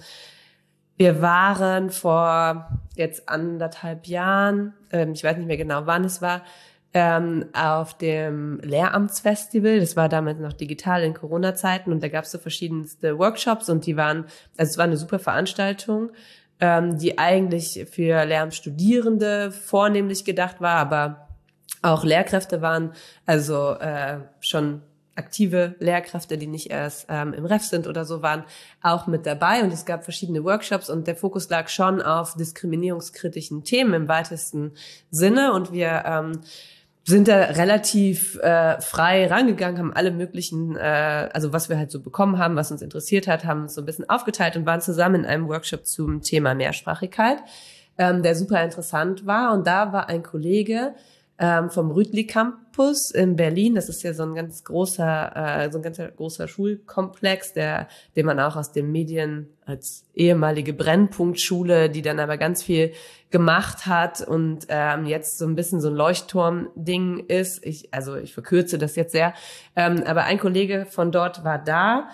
Wir waren vor jetzt 1,5 Jahren, ich weiß nicht mehr genau, wann es war, auf dem Lehramtsfestival. Das war damals noch digital in Corona-Zeiten, und da gab es so verschiedenste Workshops, und es war eine super Veranstaltung, die eigentlich für Lehramtsstudierende vornehmlich gedacht war, aber auch Lehrkräfte waren, also schon aktive Lehrkräfte, die nicht erst im Ref sind oder so, waren auch mit dabei, und es gab verschiedene Workshops, und der Fokus lag schon auf diskriminierungskritischen Themen im weitesten Sinne, und wir sind da relativ frei rangegangen, haben alle möglichen, also was wir halt so bekommen haben, was uns interessiert hat, haben uns so ein bisschen aufgeteilt und waren zusammen in einem Workshop zum Thema Mehrsprachigkeit, der super interessant war. Und da war ein Kollege vom Rütli Campus in Berlin. Das ist ja so ein ganz großer Schulkomplex, den man auch aus den Medien als ehemalige Brennpunktschule, die dann aber ganz viel gemacht hat und jetzt so ein bisschen so ein Leuchtturm-Ding ist. Ich verkürze das jetzt sehr. Aber ein Kollege von dort war da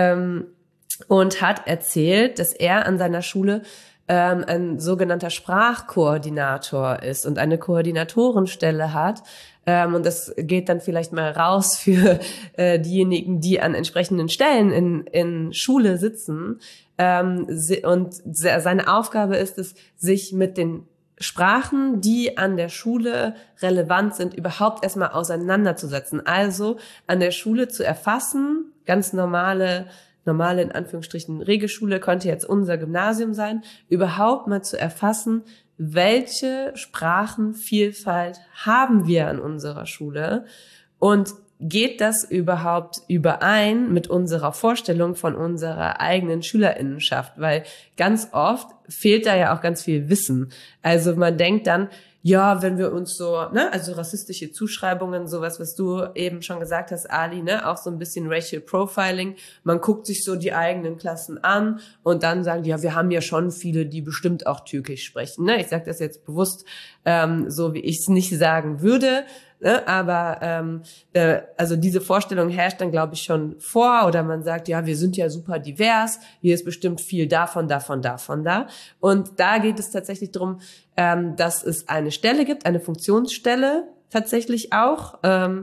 und hat erzählt, dass er an seiner Schule ein sogenannter Sprachkoordinator ist und eine Koordinatorenstelle hat. Und das geht dann vielleicht mal raus für diejenigen, die an entsprechenden Stellen in Schule sitzen. Und seine Aufgabe ist es, sich mit den Sprachen, die an der Schule relevant sind, überhaupt erstmal auseinanderzusetzen. Also an der Schule zu erfassen, ganz normale normale, in Anführungsstrichen, Regelschule, könnte jetzt unser Gymnasium sein, überhaupt mal zu erfassen, welche Sprachenvielfalt haben wir an unserer Schule und geht das überhaupt überein mit unserer Vorstellung von unserer eigenen SchülerInnenschaft? Weil ganz oft fehlt da ja auch ganz viel Wissen. Also man denkt dann, ja, wenn wir uns so, also rassistische Zuschreibungen, sowas, was du eben schon gesagt hast, Ali, auch so ein bisschen Racial Profiling. Man guckt sich so die eigenen Klassen an und dann sagen, ja, wir haben ja schon viele, die bestimmt auch Türkisch sprechen. Ich sage das jetzt bewusst, so wie ich es nicht sagen würde. Aber also diese Vorstellung herrscht dann, glaube ich, schon vor. Oder man sagt, ja, wir sind ja super divers, hier ist bestimmt viel davon da. Und da geht es tatsächlich darum, dass es eine Stelle gibt, eine Funktionsstelle tatsächlich auch,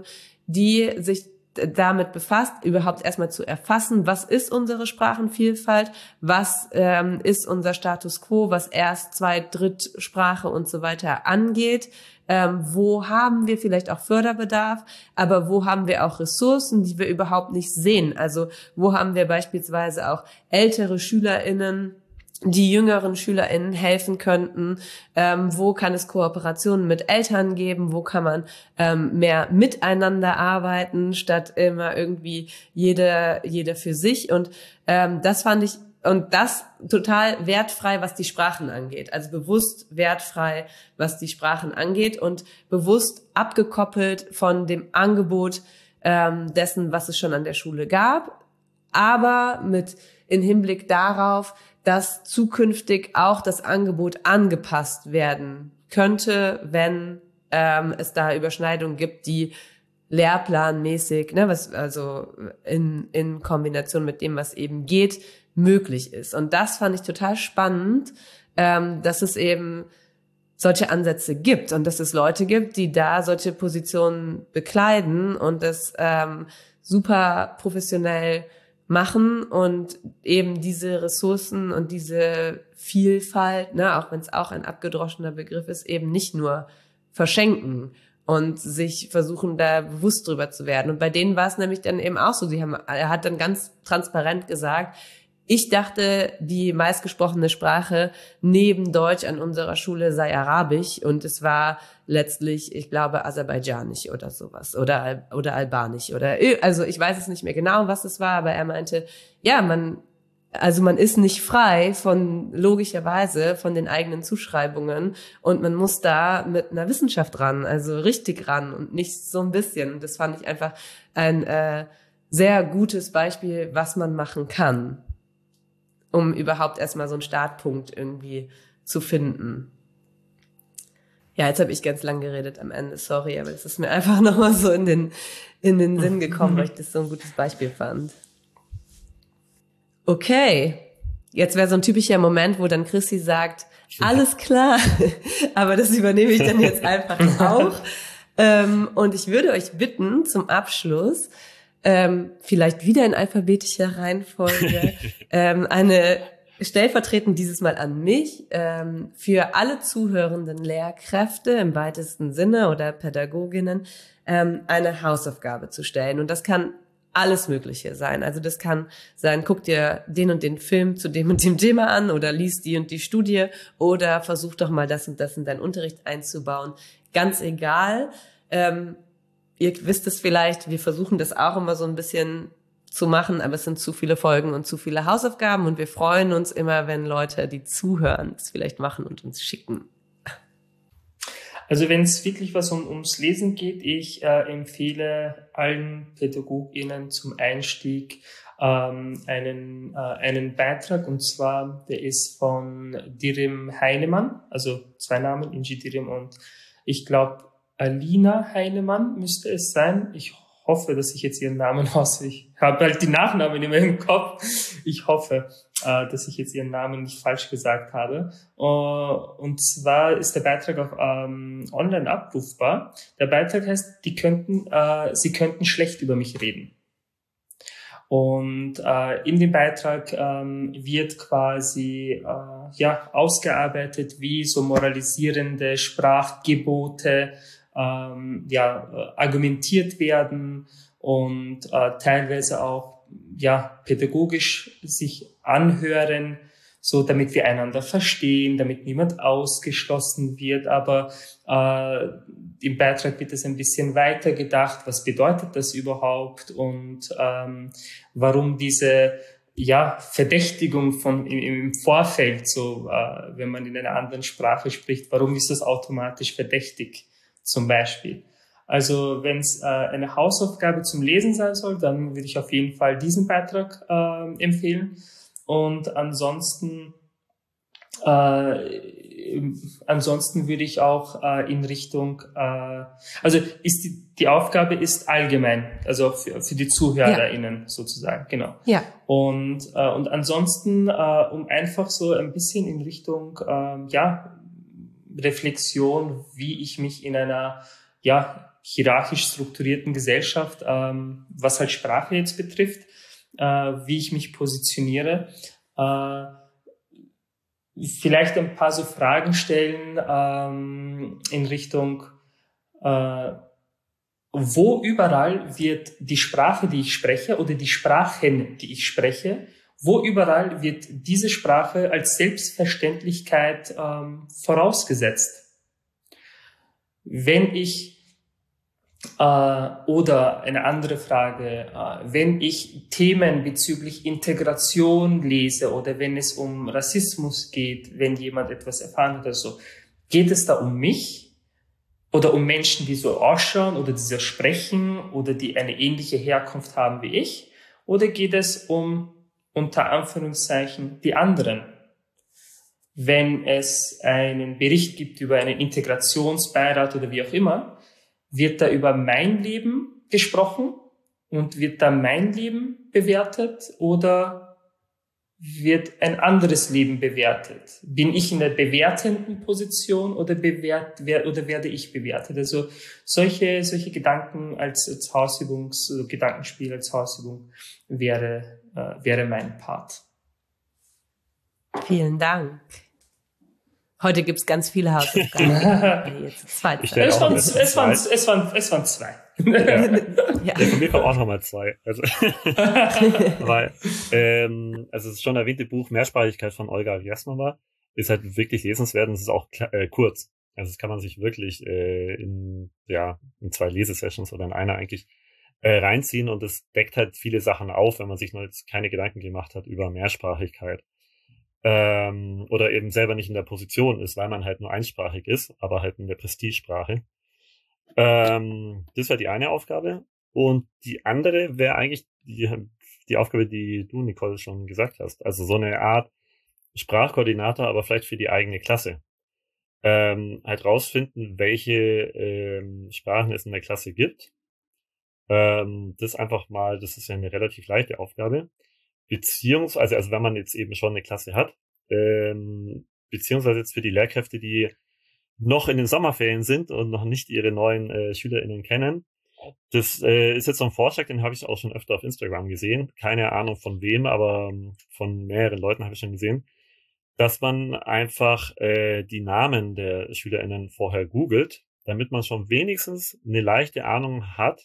die sich damit befasst, überhaupt erstmal zu erfassen, was ist unsere Sprachenvielfalt, was ist unser Status quo, was Erst-, Zweit-, Drittsprache und so weiter angeht. Wo haben wir vielleicht auch Förderbedarf, aber wo haben wir auch Ressourcen, die wir überhaupt nicht sehen? Also wo haben wir beispielsweise auch ältere SchülerInnen, die jüngeren SchülerInnen helfen könnten? Wo kann es Kooperationen mit Eltern geben? Wo kann man mehr miteinander arbeiten, statt immer irgendwie jeder für sich? Und das fand ich, und das total wertfrei, was die Sprachen angeht. Also bewusst wertfrei, was die Sprachen angeht und bewusst abgekoppelt von dem Angebot dessen, was es schon an der Schule gab, aber mit in Hinblick darauf, dass zukünftig auch das Angebot angepasst werden könnte, wenn es da Überschneidungen gibt, die lehrplanmäßig, was also in Kombination mit dem, was eben geht, möglich ist. Und das fand ich total spannend, dass es eben solche Ansätze gibt und dass es Leute gibt, die da solche Positionen bekleiden und das super professionell machen und eben diese Ressourcen und diese Vielfalt, auch wenn es auch ein abgedroschener Begriff ist, eben nicht nur verschenken und sich versuchen, da bewusst drüber zu werden. Und bei denen war es nämlich dann eben auch so, er hat dann ganz transparent gesagt, ich dachte, die meistgesprochene Sprache neben Deutsch an unserer Schule sei Arabisch und es war letztlich, ich glaube, Aserbaidschanisch oder sowas oder Albanisch also ich weiß es nicht mehr genau, was es war, aber er meinte, ja, man ist nicht frei logischerweise von den eigenen Zuschreibungen und man muss da mit einer Wissenschaft ran, also richtig ran und nicht so ein bisschen. Und das fand ich einfach ein sehr gutes Beispiel, was man machen kann, um überhaupt erstmal so einen Startpunkt irgendwie zu finden. Ja, jetzt habe ich ganz lang geredet am Ende, sorry, aber das ist mir einfach nochmal so in den Sinn gekommen, weil ich das so ein gutes Beispiel fand. Okay, jetzt wäre so ein typischer Moment, wo dann Chrissy sagt, alles klar, aber das übernehme ich dann jetzt einfach auch. Und ich würde euch bitten, zum Abschluss, vielleicht wieder in alphabetischer Reihenfolge, eine stellvertretend dieses Mal an mich, für alle zuhörenden Lehrkräfte im weitesten Sinne oder Pädagoginnen, eine Hausaufgabe zu stellen. Und das kann alles Mögliche sein. Also das kann sein, guck dir den und den Film zu dem und dem Thema an oder lies die und die Studie oder versuch doch mal das und das in deinen Unterricht einzubauen. Ganz egal. Ihr wisst es vielleicht, wir versuchen das auch immer so ein bisschen zu machen, aber es sind zu viele Folgen und zu viele Hausaufgaben und wir freuen uns immer, wenn Leute, die zuhören, es vielleicht machen und uns schicken. Also wenn es wirklich was ums Lesen geht, ich empfehle allen PädagogInnen zum Einstieg einen Beitrag, und zwar der ist von Dirim Heinemann, also 2 Namen, Inci Dirim und ich glaube Alina Heinemann müsste es sein. Ich hoffe, dass ich jetzt ihren Namen ich habe halt die Nachnamen immer im Kopf. Ich hoffe, dass ich jetzt ihren Namen nicht falsch gesagt habe. Und zwar ist der Beitrag auch online abrufbar. Der Beitrag heißt, Sie könnten schlecht über mich reden. Und in dem Beitrag wird quasi ausgearbeitet, wie so moralisierende Sprachgebote argumentiert werden und teilweise auch pädagogisch sich anhören, so damit wir einander verstehen, damit niemand ausgeschlossen wird. Aber im Beitrag wird es ein bisschen weiter gedacht. Was bedeutet das überhaupt? Und warum diese Verdächtigung im Vorfeld, so wenn man in einer anderen Sprache spricht, warum ist das automatisch verdächtig zum Beispiel? Also wenn es eine Hausaufgabe zum Lesen sein soll, dann würde ich auf jeden Fall diesen Beitrag empfehlen. Und ansonsten würde ich auch in Richtung, also die Aufgabe ist allgemein, also für die ZuhörerInnen sozusagen, genau. Ja. Und ansonsten, um einfach so ein bisschen in Richtung, Reflexion, wie ich mich in einer, hierarchisch strukturierten Gesellschaft, was halt Sprache jetzt betrifft, wie ich mich positioniere, vielleicht ein paar so Fragen stellen in Richtung, wo überall wird die Sprache, die ich spreche, oder die Sprachen, die ich spreche, wo überall wird diese Sprache als Selbstverständlichkeit vorausgesetzt. Wenn ich oder eine andere Frage, wenn ich Themen bezüglich Integration lese oder wenn es um Rassismus geht, wenn jemand etwas erfahren hat oder so, geht es da um mich oder um Menschen, die so ausschauen oder die so sprechen oder die eine ähnliche Herkunft haben wie ich, oder geht es um, unter Anführungszeichen, die anderen? Wenn es einen Bericht gibt über einen Integrationsbeirat oder wie auch immer, wird da über mein Leben gesprochen und wird da mein Leben bewertet oder wird ein anderes Leben bewertet? Bin ich in der bewertenden Position oder werde ich bewertet? Also solche Gedanken als Hausübung, Gedankenspiel als Hausübung wäre mein Part. Vielen Dank. Heute gibt's ganz viele Hausaufgaben. Jetzt zwei. Es waren zwei. Ja. Von mir kommen auch nochmal zwei. Also, weil, also das schon erwähnte Buch Mehrsprachigkeit von Olga Jasnova ist halt wirklich lesenswert und es ist auch kurz. Also das kann man sich wirklich in 2 Lesesessions oder in einer eigentlich reinziehen, und es deckt halt viele Sachen auf, wenn man sich noch jetzt keine Gedanken gemacht hat über Mehrsprachigkeit. Oder eben selber nicht in der Position ist, weil man halt nur einsprachig ist, aber halt in der Prestigesprache. Das wäre die eine Aufgabe. Und die andere wäre eigentlich die Aufgabe, die du, Nicole, schon gesagt hast. Also so eine Art Sprachkoordinator, aber vielleicht für die eigene Klasse. Halt rausfinden, welche Sprachen es in der Klasse gibt. Das ist ja eine relativ leichte Aufgabe. Beziehungsweise, also wenn man jetzt eben schon eine Klasse hat, beziehungsweise jetzt für die Lehrkräfte, die noch in den Sommerferien sind und noch nicht ihre neuen SchülerInnen kennen. Das ist jetzt so ein Vorschlag, den habe ich auch schon öfter auf Instagram gesehen. Keine Ahnung von wem, aber von mehreren Leuten habe ich schon gesehen, dass man einfach die Namen der SchülerInnen vorher googelt, damit man schon wenigstens eine leichte Ahnung hat,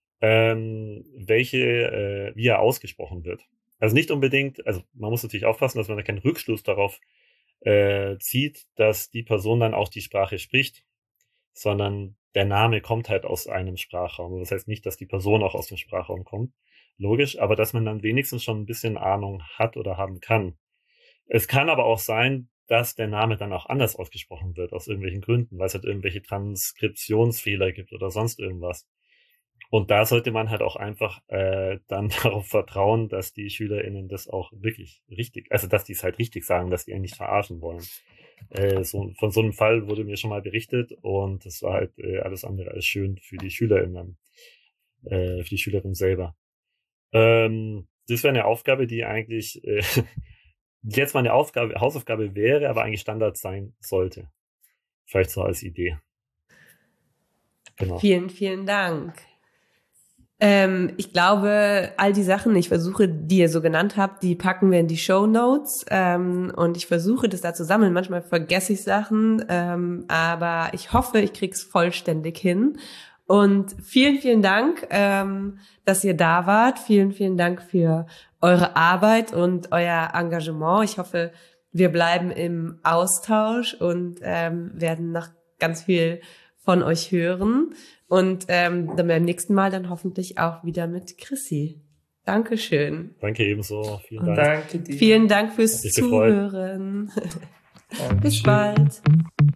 wie er ausgesprochen wird. Also nicht unbedingt, also man muss natürlich aufpassen, dass man da keinen Rückschluss darauf zieht, dass die Person dann auch die Sprache spricht, sondern der Name kommt halt aus einem Sprachraum. Das heißt nicht, dass die Person auch aus dem Sprachraum kommt, logisch, aber dass man dann wenigstens schon ein bisschen Ahnung hat oder haben kann. Es kann aber auch sein, dass der Name dann auch anders ausgesprochen wird, aus irgendwelchen Gründen, weil es halt irgendwelche Transkriptionsfehler gibt oder sonst irgendwas. Und da sollte man halt auch einfach dann darauf vertrauen, dass die SchülerInnen das auch wirklich richtig, also dass die es halt richtig sagen, dass die einen nicht verarschen wollen. Von so einem Fall wurde mir schon mal berichtet und das war halt alles andere als schön für die SchülerInnen, für die Schülerin selber. Das wäre eine Aufgabe, die eigentlich jetzt mal eine Hausaufgabe wäre, aber eigentlich Standard sein sollte. Vielleicht so als Idee. Genau. Vielen, vielen Dank. Ich glaube, all die Sachen, die ihr so genannt habt, die packen wir in die Shownotes. Und ich versuche, das da zu sammeln. Manchmal vergesse ich Sachen, aber ich hoffe, ich krieg's vollständig hin. Und vielen, vielen Dank, dass ihr da wart. Vielen, vielen Dank für eure Arbeit und euer Engagement. Ich hoffe, wir bleiben im Austausch und werden noch ganz viel von euch hören. Und dann beim nächsten Mal dann hoffentlich auch wieder mit Chrissy. Dankeschön. Danke ebenso. Vielen Dank. Danke dir. Vielen Dank fürs Zuhören. Bis bald.